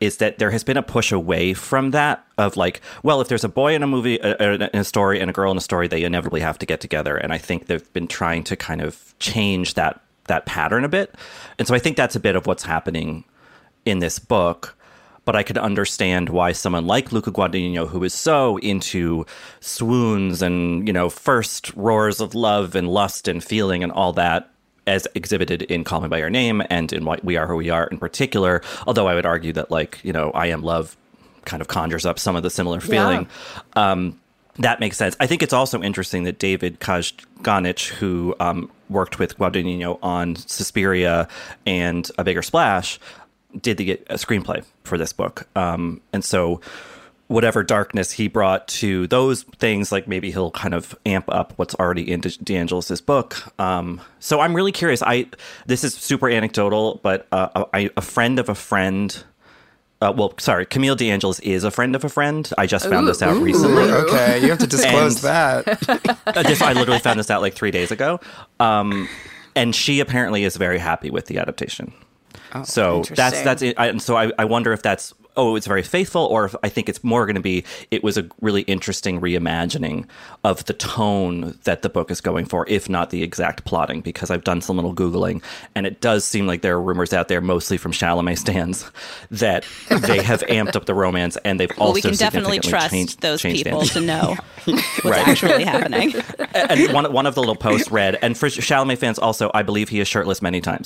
Speaker 10: is that there has been a push away from that of like, well, if there's a boy in a movie, uh, in a story, and a girl in a story, they inevitably have to get together. And I think they've been trying to kind of change that that pattern a bit. And so I think that's a bit of what's happening in this book. But I could understand why someone like Luca Guadagnino, who is so into swoons and, you know, first roars of love and lust and feeling and all that, as exhibited in Call Me By Your Name and in We Are Who We Are in particular, although I would argue that, like, you know, I Am Love kind of conjures up some of the similar feeling. Yeah. Um, that makes sense. I think it's also interesting that David Kajganich, who um, worked with Guadagnino on Suspiria and A Bigger Splash, did the a screenplay for this book. Um, and so whatever darkness he brought to those things, like maybe he'll kind of amp up what's already in DeAngelis' book. Um, so I'm really curious. I This is super anecdotal, but uh, I, a friend of a friend... Uh, well, sorry, Camille DeAngelis is a friend of a friend. I just found
Speaker 17: ooh,
Speaker 10: this out
Speaker 17: ooh,
Speaker 10: recently.
Speaker 17: Okay, you have to disclose
Speaker 10: and,
Speaker 17: that.
Speaker 10: I, just, I literally found this out like three days ago. Um, and she apparently is very happy with the adaptation.
Speaker 17: Oh,
Speaker 10: so that's that's it. I, and so I, I wonder if that's oh it's very faithful, or if I think it's more going to be it was a really interesting reimagining of the tone that the book is going for, if not the exact plotting. Because I've done some little Googling, and it does seem like there are rumors out there, mostly from Chalamet stands, that they have amped up the romance, and they've
Speaker 16: well,
Speaker 10: also
Speaker 16: we can definitely
Speaker 10: significantly
Speaker 16: trust
Speaker 10: changed,
Speaker 16: those
Speaker 10: changed
Speaker 16: people
Speaker 10: the
Speaker 16: to know what's
Speaker 10: right.
Speaker 16: actually happening.
Speaker 10: And one one of the little posts read, and for Chalamet fans also, I believe he is shirtless many times.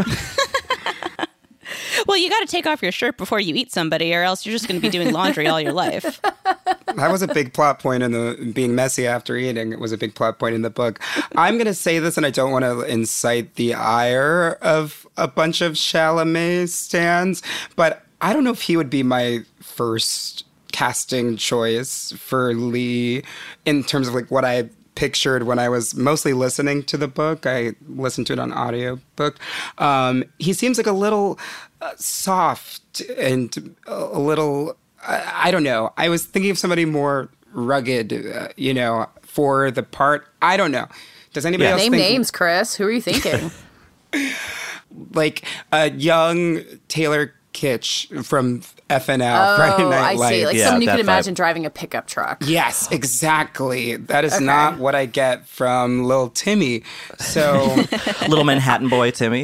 Speaker 16: Well, you got to take off your shirt before you eat somebody, or else you're just going to be doing laundry all your life.
Speaker 17: That was a big plot point in the being messy after eating. It was a big plot point in the book. I'm going to say this, and I don't want to incite the ire of a bunch of Chalamet stans, but I don't know if he would be my first casting choice for Lee in terms of like what I pictured when I was mostly listening to the book. I listened to it on audiobook. Um, he seems like a little uh, soft and a little, I, I don't know. I was thinking of somebody more rugged, uh, you know, for the part. I don't know. Does anybody
Speaker 3: yeah.
Speaker 17: else
Speaker 3: Name
Speaker 17: think?
Speaker 3: names, Chris. Who are you thinking?
Speaker 17: Like a young Taylor Kitsch from F N L,
Speaker 3: oh,
Speaker 17: Friday Night Lights.
Speaker 3: I see. Like
Speaker 10: yeah,
Speaker 3: someone you could
Speaker 10: vibe.
Speaker 3: imagine driving a pickup truck.
Speaker 17: Yes, exactly. That is
Speaker 3: okay.
Speaker 17: not what I get from Lil Timmy. So,
Speaker 10: Little Manhattan boy Timmy.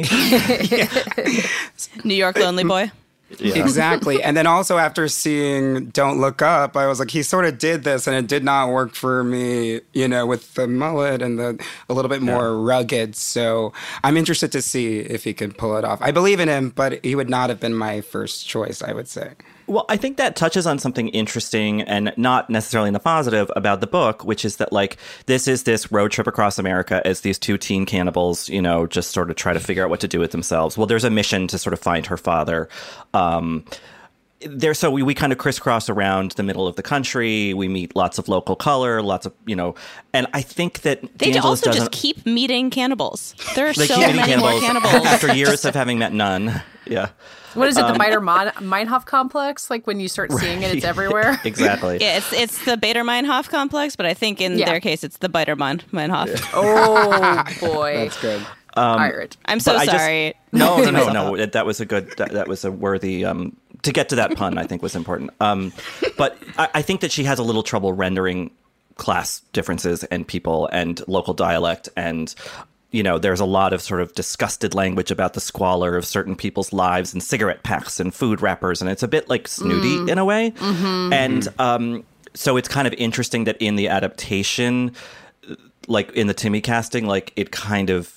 Speaker 16: New York lonely boy.
Speaker 10: Yeah.
Speaker 17: Exactly. And then also after seeing Don't Look Up, I was like, he sort of did this and it did not work for me, you know, with the mullet and the a little bit more yeah. rugged. So I'm interested to see if he could pull it off. I believe in him, but he would not have been my first choice, I would say.
Speaker 10: Well, I think that touches on something interesting and not necessarily in the positive about the book, which is that, like, this is this road trip across America as these two teen cannibals, you know, just sort of try to figure out what to do with themselves. Well, there's a mission to sort of find her father. Um, there, so we, we kind of crisscross around the middle of the country. We meet lots of local color, lots of, you know, and I think that
Speaker 16: they
Speaker 10: DeAngelis
Speaker 16: also
Speaker 10: doesn't,
Speaker 16: just keep meeting cannibals. There are
Speaker 10: they
Speaker 16: so
Speaker 10: keep
Speaker 16: many
Speaker 10: cannibals
Speaker 16: more cannibals.
Speaker 10: after years of having met none. Yeah.
Speaker 3: What is it, the
Speaker 10: Um,
Speaker 3: Beider Meinhof complex? Like when you start seeing it, it's everywhere?
Speaker 10: Exactly.
Speaker 16: Yeah, it's it's the Baader-Meinhof complex, but I think in
Speaker 3: Yeah.
Speaker 16: their case, it's the Beider-Meinhof.
Speaker 10: Yeah.
Speaker 3: Oh, boy.
Speaker 17: That's good.
Speaker 10: Um,
Speaker 3: Pirate.
Speaker 16: I'm so
Speaker 10: but I just-
Speaker 16: sorry.
Speaker 10: No, no, no, no. That was a good, that, that was a worthy, um, to get to that pun, I think was important. Um, but I, I think that she has a little trouble rendering class differences and people and local dialect. And, you know, there's a lot of sort of disgusted language about the squalor of certain people's lives and cigarette packs and food wrappers. And it's a bit like snooty
Speaker 3: Mm.
Speaker 10: in a way.
Speaker 3: Mm-hmm.
Speaker 10: And um, so it's kind of interesting that in the adaptation, like in the Timmy casting, like it kind of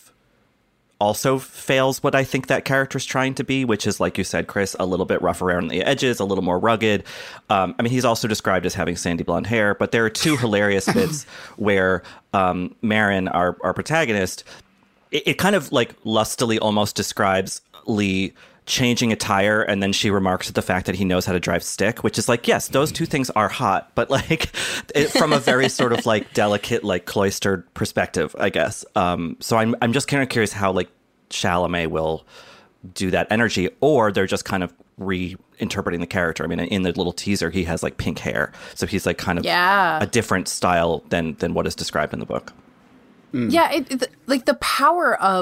Speaker 10: also fails what I think that character's trying to be, which is, like you said, Chris, a little bit rough around the edges, a little more rugged. Um, I mean, he's also described as having sandy blonde hair, but there are two hilarious bits where um, Marin, our, our protagonist, it, it kind of like lustily almost describes Lee changing a tire, and then she remarks at the fact that he knows how to drive stick, which is like, yes, those two things are hot, but like it, from a very sort of like delicate, like cloistered perspective, I guess. Um, so I'm I'm just kind of curious how like Chalamet will do that energy, or they're just kind of reinterpreting the character. I mean, in the little teaser, he has like pink hair, so he's like kind of
Speaker 3: Yeah.
Speaker 10: a different style than than what is described in the book.
Speaker 3: Yeah, it, it, like the power of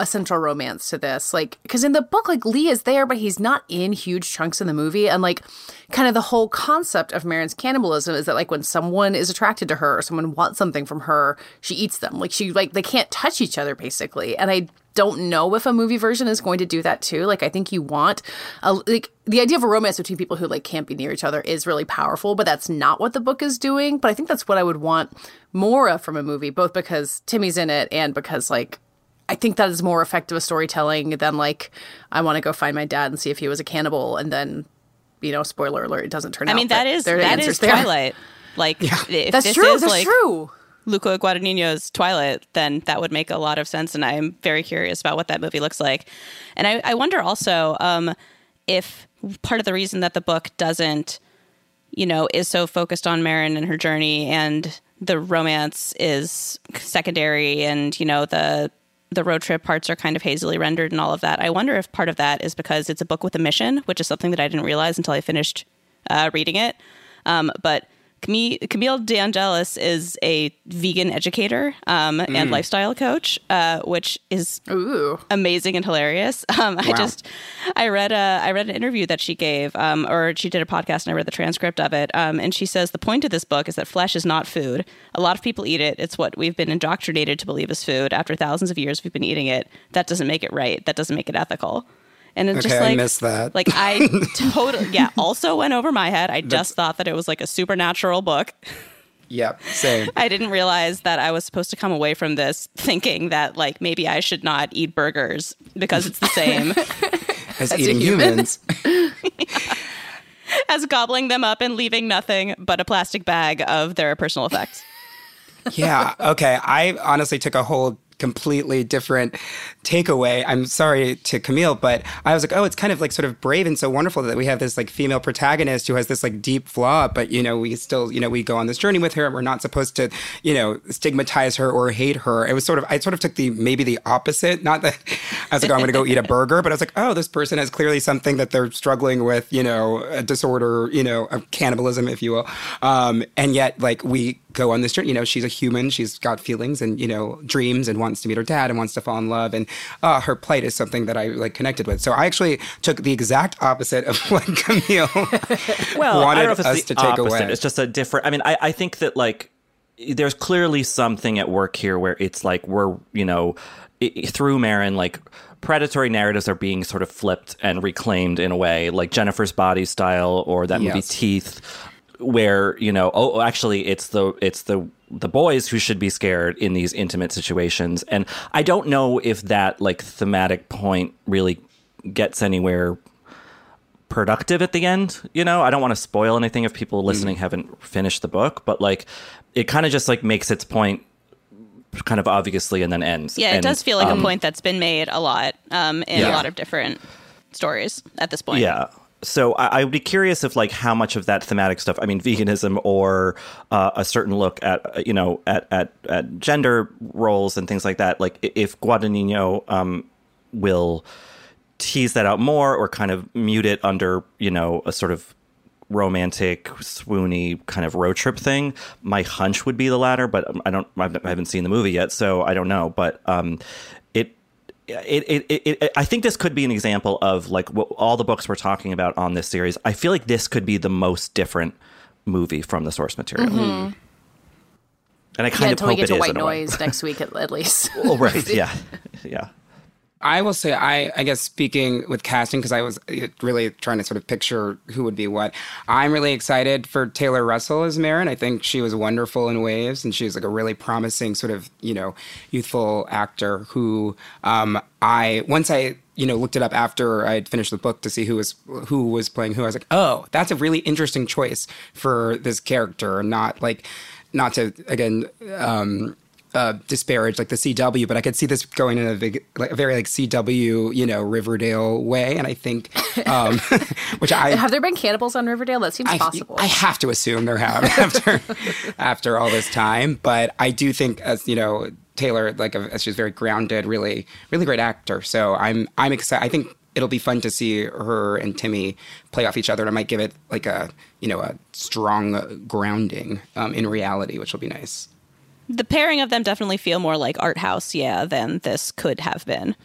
Speaker 3: a central romance to this. Like, because in the book, like, Lee is there, but he's not in huge chunks in the movie. And, like, kind of the whole concept of Marin's cannibalism is that, like, when someone is attracted to her or someone wants something from her, she eats them. Like, she, like, they can't touch each other, basically. And I don't know if a movie version is going to do that, too. Like, I think you want, a, like, the idea of a romance between people who, like, can't be near each other is really powerful, but that's not what the book is doing. But I think that's what I would want more of from a movie, both because Timmy's in it and because, like, I think that is more effective a storytelling than, like, I want to go find my dad and see if he was a cannibal, and then, you know, spoiler alert, it doesn't turn
Speaker 16: I
Speaker 3: out.
Speaker 16: mean, that is that is
Speaker 3: there.
Speaker 16: Twilight. Like,
Speaker 3: yeah.
Speaker 16: if
Speaker 3: that's
Speaker 16: this
Speaker 3: true.
Speaker 16: is
Speaker 3: That's
Speaker 16: like
Speaker 3: true.
Speaker 16: Luca Guadagnino's Twilight, then that would make a lot of sense, and I'm very curious about what that movie looks like. And I, I wonder also um, if part of the reason that the book doesn't, you know, is so focused on Marin and her journey, and the romance is secondary, and, you know, the the road trip parts are kind of hazily rendered and all of that. I wonder if part of that is because it's a book with a mission, which is something that I didn't realize until I finished uh, reading it. Um, but Camille, Camille DeAngelis is a vegan educator um, mm. and lifestyle coach, uh, which is
Speaker 3: Ooh.
Speaker 16: amazing and hilarious. Um, wow. I just, I read a, I read an interview that she gave, um, or she did a podcast, and I read the transcript of it. Um, and she says the point of this book is that flesh is not food. A lot of people eat it. It's what we've been indoctrinated to believe is food. After thousands of years, we've been eating it. That doesn't make it right. That doesn't make it ethical. And it's
Speaker 17: okay,
Speaker 16: just like,
Speaker 17: I missed that.
Speaker 16: Like, I totally, yeah, also went over my head. I just That's, thought that it was like a supernatural book.
Speaker 17: Yep, same.
Speaker 16: I didn't realize that I was supposed to come away from this thinking that, like, maybe I should not eat burgers because it's the same
Speaker 17: as, as eating humans.
Speaker 16: yeah. As gobbling them up and leaving nothing but a plastic bag of their personal effects.
Speaker 17: Yeah, okay. I honestly took a whole completely different takeaway. I'm sorry to Camille, but I was like, oh, it's kind of like sort of brave and so wonderful that we have this like female protagonist who has this like deep flaw, but you know, we still, you know, we go on this journey with her and we're not supposed to, you know, stigmatize her or hate her. It was sort of, I sort of took the, maybe the opposite, not that I was like, oh, I'm going to go eat a burger, but I was like, oh, this person has clearly something that they're struggling with, you know, a disorder, you know, of cannibalism, if you will. Um, and yet like we go on this journey, you know, she's a human, she's got feelings and, you know, dreams and wants to meet her dad and wants to fall in love. And uh, her plight is something that I like connected with. So I actually took the exact opposite of what Camille
Speaker 10: well,
Speaker 17: wanted
Speaker 10: I don't know if it's
Speaker 17: us
Speaker 10: the
Speaker 17: to take
Speaker 10: opposite.
Speaker 17: away.
Speaker 10: It's just a different, I mean, I, I think that like, there's clearly something at work here where it's like, we're, you know, it, through Marin, like, predatory narratives are being sort of flipped and reclaimed in a way, like Jennifer's Body style or that movie yes. Teeth, where, you know, oh, actually, it's the it's the the boys who should be scared in these intimate situations. And I don't know if that like thematic point really gets anywhere productive at the end. You know, I don't want to spoil anything if people listening mm. haven't finished the book, but like it kind of just like makes its point kind of obviously and then ends.
Speaker 16: Yeah, it
Speaker 10: and,
Speaker 16: does feel like
Speaker 10: um,
Speaker 16: a point that's been made a lot um, in
Speaker 10: yeah.
Speaker 16: a lot of different stories at this point.
Speaker 10: Yeah. So I, I would be curious if like how much of that thematic stuff, I mean, veganism or uh, a certain look at, you know, at, at, at gender roles and things like that, like if Guadagnino um, will tease that out more or kind of mute it under, you know, a sort of romantic, swoony kind of road trip thing. My hunch would be the latter, but I don't, I haven't seen the movie yet, so I don't know. But um, it, It, it, it, it, I think this could be an example of like what, all the books we're talking about on this series. I feel like this could be the most different movie from the source material.
Speaker 3: Mm-hmm.
Speaker 10: And I kind
Speaker 3: yeah,
Speaker 10: of hope
Speaker 3: we get
Speaker 10: it
Speaker 3: to
Speaker 10: is
Speaker 3: White
Speaker 10: in a way.
Speaker 3: Noise next week at, at least.
Speaker 10: Well, right. Yeah. Yeah.
Speaker 17: I will say, I, I guess speaking with casting, because I was really trying to sort of picture who would be what, I'm really excited for Taylor Russell as Marin. I think she was wonderful in Waves, and she was like a really promising sort of, you know, youthful actor who um, I, once I, you know, looked it up after I had finished the book to see who was who was playing who, I was like, oh, that's a really interesting choice for this character, not like, not to, again, um, Uh, disparage like the C W, but I could see this going in a, big, like, a very like C W, you know, Riverdale way, and I think, um, which I
Speaker 3: have there been cannibals on Riverdale? That seems
Speaker 17: I,
Speaker 3: possible.
Speaker 17: I have to assume there have after after all this time, but I do think, as you know, Taylor, like as she's very grounded, really, really great actor. So I'm I'm excited. I think it'll be fun to see her and Timmy play off each other, and I might give it like a you know a strong grounding um, in reality, which will be nice.
Speaker 16: The pairing of them definitely feel more like art house, yeah, than this could have been.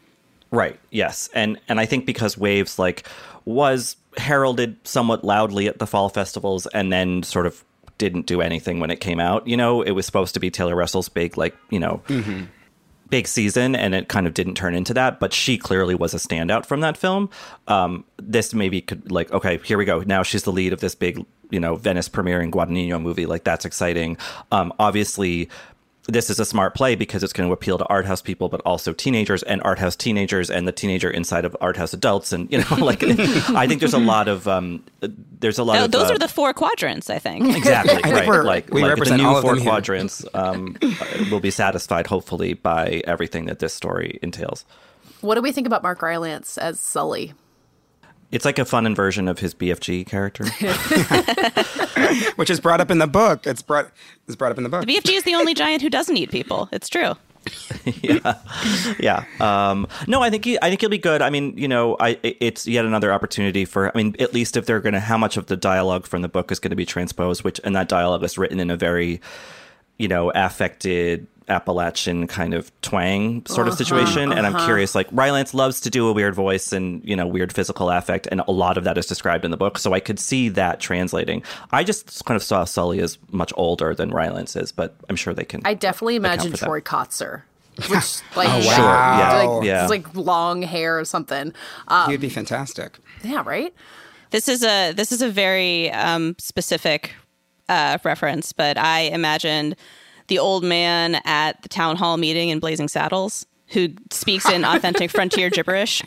Speaker 10: Right. Yes. And and I think because Waves like was heralded somewhat loudly at the fall festivals and then sort of didn't do anything when it came out. You know, it was supposed to be Taylor Russell's big, like, you know, mm-hmm. big season, and it kind of didn't turn into that. But she clearly was a standout from that film. Um, this maybe could like, okay, here we go. Now she's the lead of this big, you know, Venice premiering Guadagnino movie. Like, that's exciting. Um, obviously, this is a smart play because it's going to appeal to art house people, but also teenagers and art house teenagers and the teenager inside of art house adults. And, you know, like, I think there's a lot of, um, there's a lot
Speaker 16: no,
Speaker 10: of.
Speaker 16: Those
Speaker 10: uh,
Speaker 16: are the four quadrants, I think.
Speaker 10: Exactly. Right. Like,
Speaker 17: we
Speaker 10: like
Speaker 17: represent
Speaker 10: the new
Speaker 17: all of
Speaker 10: four
Speaker 17: them here.
Speaker 10: quadrants um, will be satisfied, hopefully, by everything that this story entails.
Speaker 3: What do we think about Mark Rylance as Sully?
Speaker 10: It's like a fun version of his B F G character.
Speaker 17: Which is brought up in the book. It's brought it's brought up in the book.
Speaker 16: The B F G is the only giant who doesn't eat people. It's true.
Speaker 10: yeah, yeah. Um, no, I think he, I think he'll be good. I mean, you know, I it's yet another opportunity for. I mean, at least if they're going to, how much of the dialogue from the book is going to be transposed, which and that dialogue is written in a very, you know, affected Appalachian kind of twang sort of
Speaker 3: Uh-huh,
Speaker 10: situation. And
Speaker 3: uh-huh.
Speaker 10: I'm curious, like, Rylance loves to do a weird voice and, you know, weird physical affect, and a lot of that is described in the book. So I could see that translating. I just kind of saw Sully as much older than Rylance is, but I'm sure they can.
Speaker 3: I definitely
Speaker 10: account
Speaker 3: imagine
Speaker 10: for that.
Speaker 3: Troy Kotzer. Which, like,
Speaker 17: Oh, wow.
Speaker 10: Sure, yeah.
Speaker 3: like,
Speaker 10: Yeah.
Speaker 3: it's like long hair or something. Um,
Speaker 17: He'd be fantastic.
Speaker 3: yeah, right?
Speaker 16: This is a this is a very um, specific uh, reference, but I imagined the old man at the town hall meeting in Blazing Saddles who speaks in authentic frontier gibberish.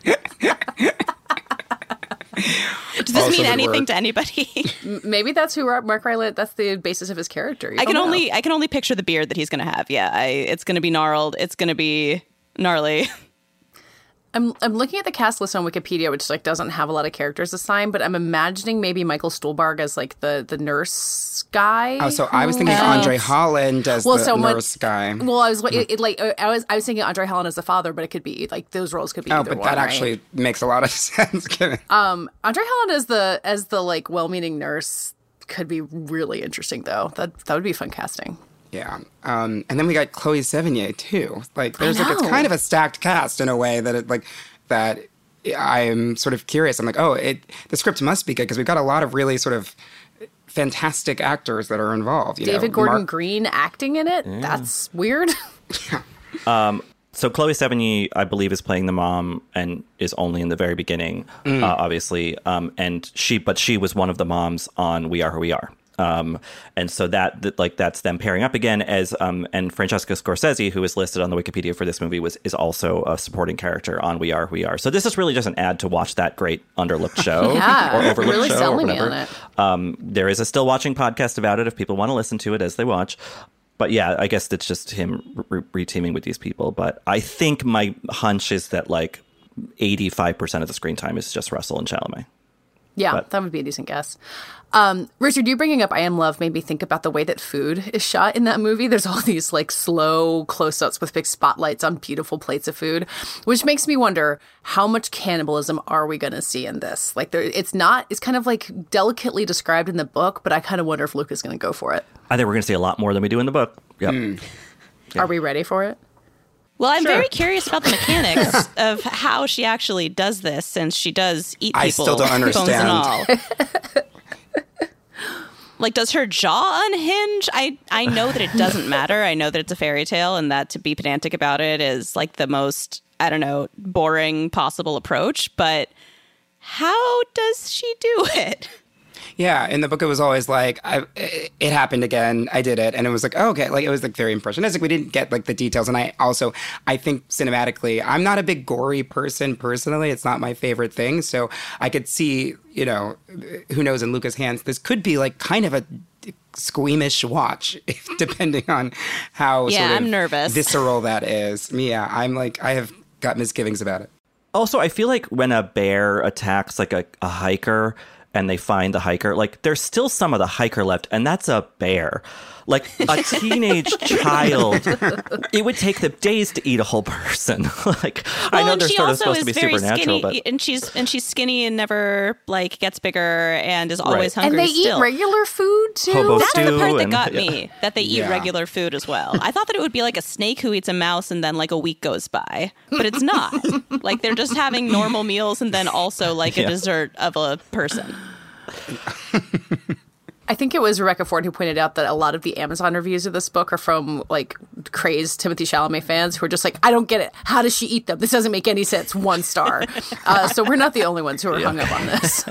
Speaker 16: Does this
Speaker 17: Also
Speaker 16: mean
Speaker 17: good
Speaker 16: anything
Speaker 17: work.
Speaker 16: to anybody?
Speaker 3: M- Maybe that's who Mark Rylance, that's the basis of his character. You
Speaker 16: I can
Speaker 3: don't know.
Speaker 16: only I can only picture the beard that he's going to have. Yeah, I, it's going to be gnarled. It's going to be gnarly.
Speaker 3: I'm I'm looking at the cast list on Wikipedia, which like doesn't have a lot of characters assigned, but I'm imagining maybe Michael Stuhlbarg as like the the nurse guy.
Speaker 17: Oh, so I was thinking
Speaker 3: who-
Speaker 17: Andre Holland as
Speaker 3: Well,
Speaker 17: the
Speaker 3: so much-
Speaker 17: nurse guy.
Speaker 3: Well, I was it, it, like I was I was thinking Andre Holland as the father, but it could be like those roles could be
Speaker 17: Oh,
Speaker 3: either
Speaker 17: but
Speaker 3: one,
Speaker 17: that
Speaker 3: right?
Speaker 17: actually makes a lot of sense. Given.
Speaker 3: Um, Andre Holland as the as the like well-meaning nurse could be really interesting, though. That that would be fun casting.
Speaker 17: Yeah. Um, and then we got Chloe Sevigny, too. Like, there's like, it's
Speaker 3: know.
Speaker 17: kind of a stacked cast in a way that it, like, that I'm sort of curious. I'm like, oh, it the script must be good because we've got a lot of really sort of fantastic actors that are involved. You
Speaker 3: David
Speaker 17: know,
Speaker 3: Gordon
Speaker 17: Mark-
Speaker 3: Green acting in it? That's weird.
Speaker 10: Um, so Chloe Sevigny, I believe, is playing the mom and is only in the very beginning,
Speaker 17: Mm.
Speaker 10: uh, obviously. Um, and she, but she was one of the moms on We Are Who We Are. Um, and so that, that, like, that's them pairing up again as, um, and Francesca Scorsese, who is listed on the Wikipedia for this movie, was, is also a supporting character on We Are Who We Are. So this is really just an ad to watch that great underlooked show
Speaker 3: Yeah,
Speaker 10: or overlooked
Speaker 3: really
Speaker 10: show or
Speaker 3: selling me
Speaker 10: whatever.
Speaker 3: on it.
Speaker 10: Um, there is a still watching podcast about it if people want to listen to it as they watch. But yeah, I guess it's just him re- re-teaming with these people. But I think my hunch is that like eighty-five percent of the screen time is just Russell and Chalamet.
Speaker 3: Yeah,
Speaker 10: But-
Speaker 3: that would be a decent guess. Um, Richard, you bringing up I Am Love made me think about the way that food is shot in that movie. There's all these like slow close-ups with big spotlights on beautiful plates of food, which makes me wonder how much cannibalism are we going to see in this? Like, there, it's not, it's kind of like delicately described in the book, but I kind of wonder if Luke is going to go for it.
Speaker 10: I think we're going to see a lot more than we do in the book. Yep.
Speaker 17: Mm.
Speaker 3: Are we ready for it?
Speaker 16: Well, I'm
Speaker 3: Sure.
Speaker 16: very curious about the mechanics of how she actually does this, since she does eat people.
Speaker 17: I still don't
Speaker 16: bones and
Speaker 17: understand.
Speaker 16: all. Like, does her jaw unhinge? I, I know that it doesn't matter. I know that it's a fairy tale and that to be pedantic about it is like the most, I don't know, boring possible approach. But how does she do it?
Speaker 17: Yeah, in the book it was always like, I, it, it happened again, I did it, and it was like, oh, okay, like it was like very impressionistic. We didn't get like the details, and I also, I think cinematically, I'm not a big gory person personally. It's not my favorite thing, so I could see, you know, who knows, in Luca's hands, this could be like kind of a squeamish watch, depending on how
Speaker 16: Yeah,
Speaker 17: sort of
Speaker 16: I'm nervous.
Speaker 17: visceral that is. Yeah, I'm like, I have got misgivings about it.
Speaker 10: Also, I feel like when a bear attacks like a, a hiker, and they find the hiker, like there's still some of the hiker left, and that's a bear. Like a teenage child, it would take them days to eat a whole person. Like
Speaker 16: well,
Speaker 10: I know they're sort of supposed to be
Speaker 16: skinny,
Speaker 10: supernatural, but
Speaker 16: and she's and she's skinny and never like gets bigger and is always
Speaker 10: right.
Speaker 16: hungry.
Speaker 3: And they
Speaker 16: still.
Speaker 3: eat regular food too.
Speaker 10: Hobo
Speaker 16: That's
Speaker 10: stew
Speaker 16: the part that
Speaker 10: and,
Speaker 16: got
Speaker 10: yeah.
Speaker 16: me. That they eat
Speaker 17: Yeah.
Speaker 16: regular food as well. I thought that it would be like a snake who eats a mouse and then like a week goes by, but it's not. Like they're just having normal meals and then also like a
Speaker 10: Yeah.
Speaker 16: dessert of a person.
Speaker 3: I think it was Rebecca Ford who pointed out that a lot of the Amazon reviews of this book are from like crazed Timothée Chalamet fans who are just like, I don't get it. How does she eat them? This doesn't make any sense. One star. Uh, so we're not the only ones who are yeah. hung up on this.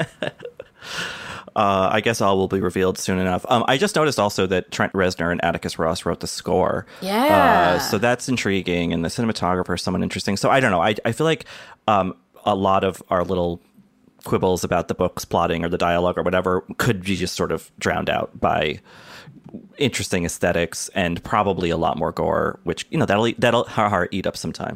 Speaker 10: Uh, I guess all will be revealed soon enough. Um, I just noticed also that Trent Reznor and Atticus Ross wrote the score.
Speaker 3: Yeah.
Speaker 10: Uh, so that's intriguing, and the cinematographer is someone interesting. So I don't know. I, I feel like um, a lot of our little quibbles about the book's plotting or the dialogue or whatever could be just sort of drowned out by interesting aesthetics and probably a lot more gore, which, you know, that'll eat, that'll hard eat up some time.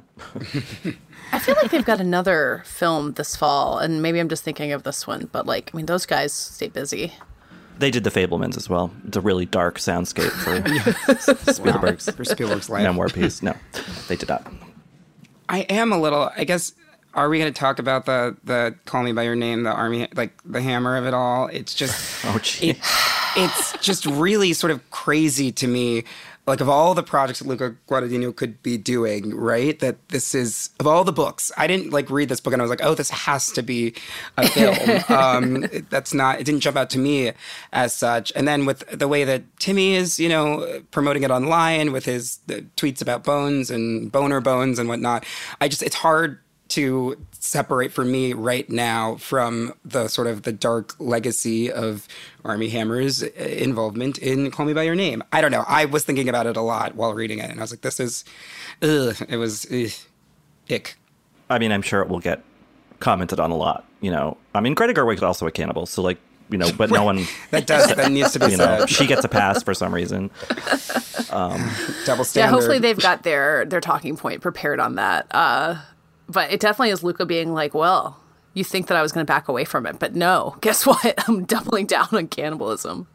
Speaker 3: I feel like they've got another film this fall, and maybe I'm just thinking of this one, but like, I mean, those guys stay busy.
Speaker 10: They did The Fablemans as well. It's a really dark soundscape for Spielberg's,
Speaker 17: wow. for Spielberg's life.
Speaker 10: memoir piece. No, they did not.
Speaker 17: I am a little, I guess, are we going to talk about the, the Call Me By Your Name, the army, like the hammer of it all? It's just,
Speaker 10: oh, gee.
Speaker 17: It, it's just really sort of crazy to me. Like, of all the projects that Luca Guadagnino could be doing, right? That this is, of all the books, I didn't, like, read this book and I was like, oh, this has to be a film. um, it, that's not, it didn't jump out to me as such. And then with the way that Timmy is, you know, promoting it online with his the tweets about bones and boner bones and whatnot, I just, it's hard to separate for me right now from the sort of the dark legacy of Armie Hammer's involvement in Call Me By Your Name. I don't know. I was thinking about it a lot while reading it, and I was like, this is, ugh. It was, ugh. Ick.
Speaker 10: I mean, I'm sure it will get commented on a lot, you know. I mean, Greta Gerwig's also a cannibal, so like, you know, but no one...
Speaker 17: that does, that needs to be
Speaker 10: you
Speaker 17: said.
Speaker 10: know, she gets a pass for some reason. Um,
Speaker 17: Double standard.
Speaker 3: Yeah, hopefully they've got their, their talking point prepared on that. Uh, But it definitely is Luca being like, well, you think that I was going to back away from it, but no, guess what? I'm doubling down on cannibalism.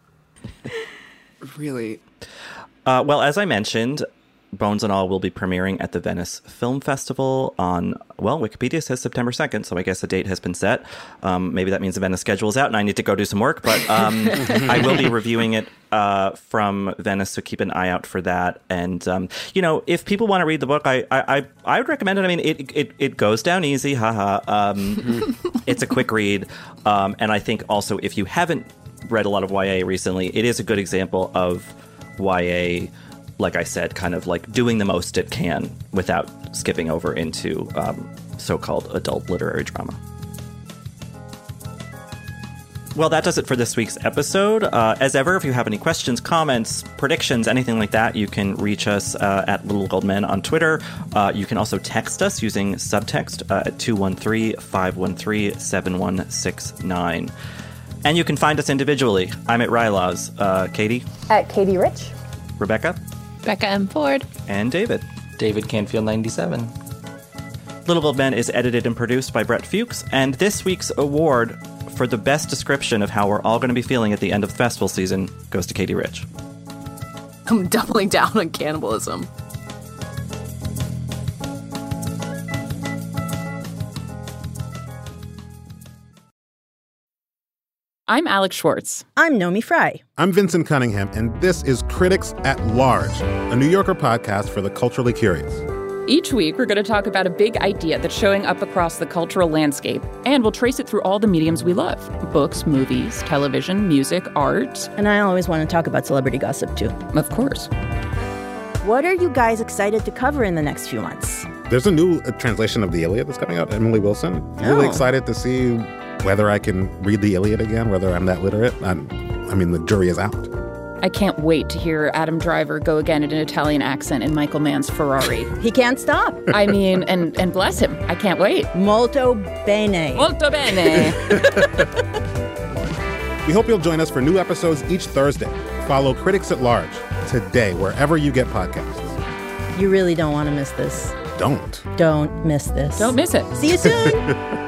Speaker 17: Really?
Speaker 10: Uh, well, as I mentioned, Bones and All will be premiering at the Venice Film Festival on, well, Wikipedia says September second, so I guess a date has been set. Um, maybe that means the Venice schedule is out and I need to go do some work, but um, I will be reviewing it uh, from Venice, so keep an eye out for that. And, um, you know, if people want to read the book, I, I, I would recommend it. I mean, it it, it goes down easy, haha. Um, it's a quick read. Um, and I think also if you haven't read a lot of Y A recently, it is a good example of Y A, like I said, kind of like doing the most it can without skipping over into um, so-called adult literary drama. Well, that does it for this week's episode. Uh, as ever, if you have any questions, comments, predictions, anything like that, you can reach us uh, at Little Gold Men on Twitter. Uh, you can also text us using subtext uh, at two one three, five one three, seven one six nine. And you can find us individually. I'm at Rylaws. Uh, Katie?
Speaker 18: At Katie Rich.
Speaker 10: Rebecca?
Speaker 11: Becca M. Ford.
Speaker 10: And David.
Speaker 12: David Canfield ninety-seven.
Speaker 10: Little Gold Men is edited and produced by Brett Fuchs, and this week's award for the best description of how we're all going to be feeling at the end of the festival season goes to Katie Rich.
Speaker 3: I'm doubling down on cannibalism.
Speaker 14: I'm Alex Schwartz.
Speaker 13: I'm Nomi Fry.
Speaker 19: I'm Vincent Cunningham, and this is Critics at Large, a New Yorker podcast for the culturally curious.
Speaker 14: Each week, we're going to talk about a big idea that's showing up across the cultural landscape, and we'll trace it through all the mediums we love. Books, movies, television, music, art.
Speaker 13: And I always want to talk about celebrity gossip, too.
Speaker 14: Of course.
Speaker 13: What are you guys excited to cover in the next few months?
Speaker 19: There's a new uh, translation of the Iliad that's coming out, Emily Wilson.
Speaker 13: Oh.
Speaker 19: Really excited to see whether I can read the Iliad again, whether I'm that literate. I'm, I mean, the jury is out.
Speaker 14: I can't wait to hear Adam Driver go again in an Italian accent in Michael Mann's Ferrari.
Speaker 13: He can't stop.
Speaker 14: I mean, and, and bless him. I can't wait.
Speaker 13: Molto bene.
Speaker 14: Molto bene.
Speaker 19: We hope you'll join us for new episodes each Thursday. Follow Critics at Large today, wherever you get podcasts.
Speaker 13: You really don't want to miss this.
Speaker 19: Don't.
Speaker 13: Don't miss this.
Speaker 14: Don't miss it.
Speaker 13: See you soon.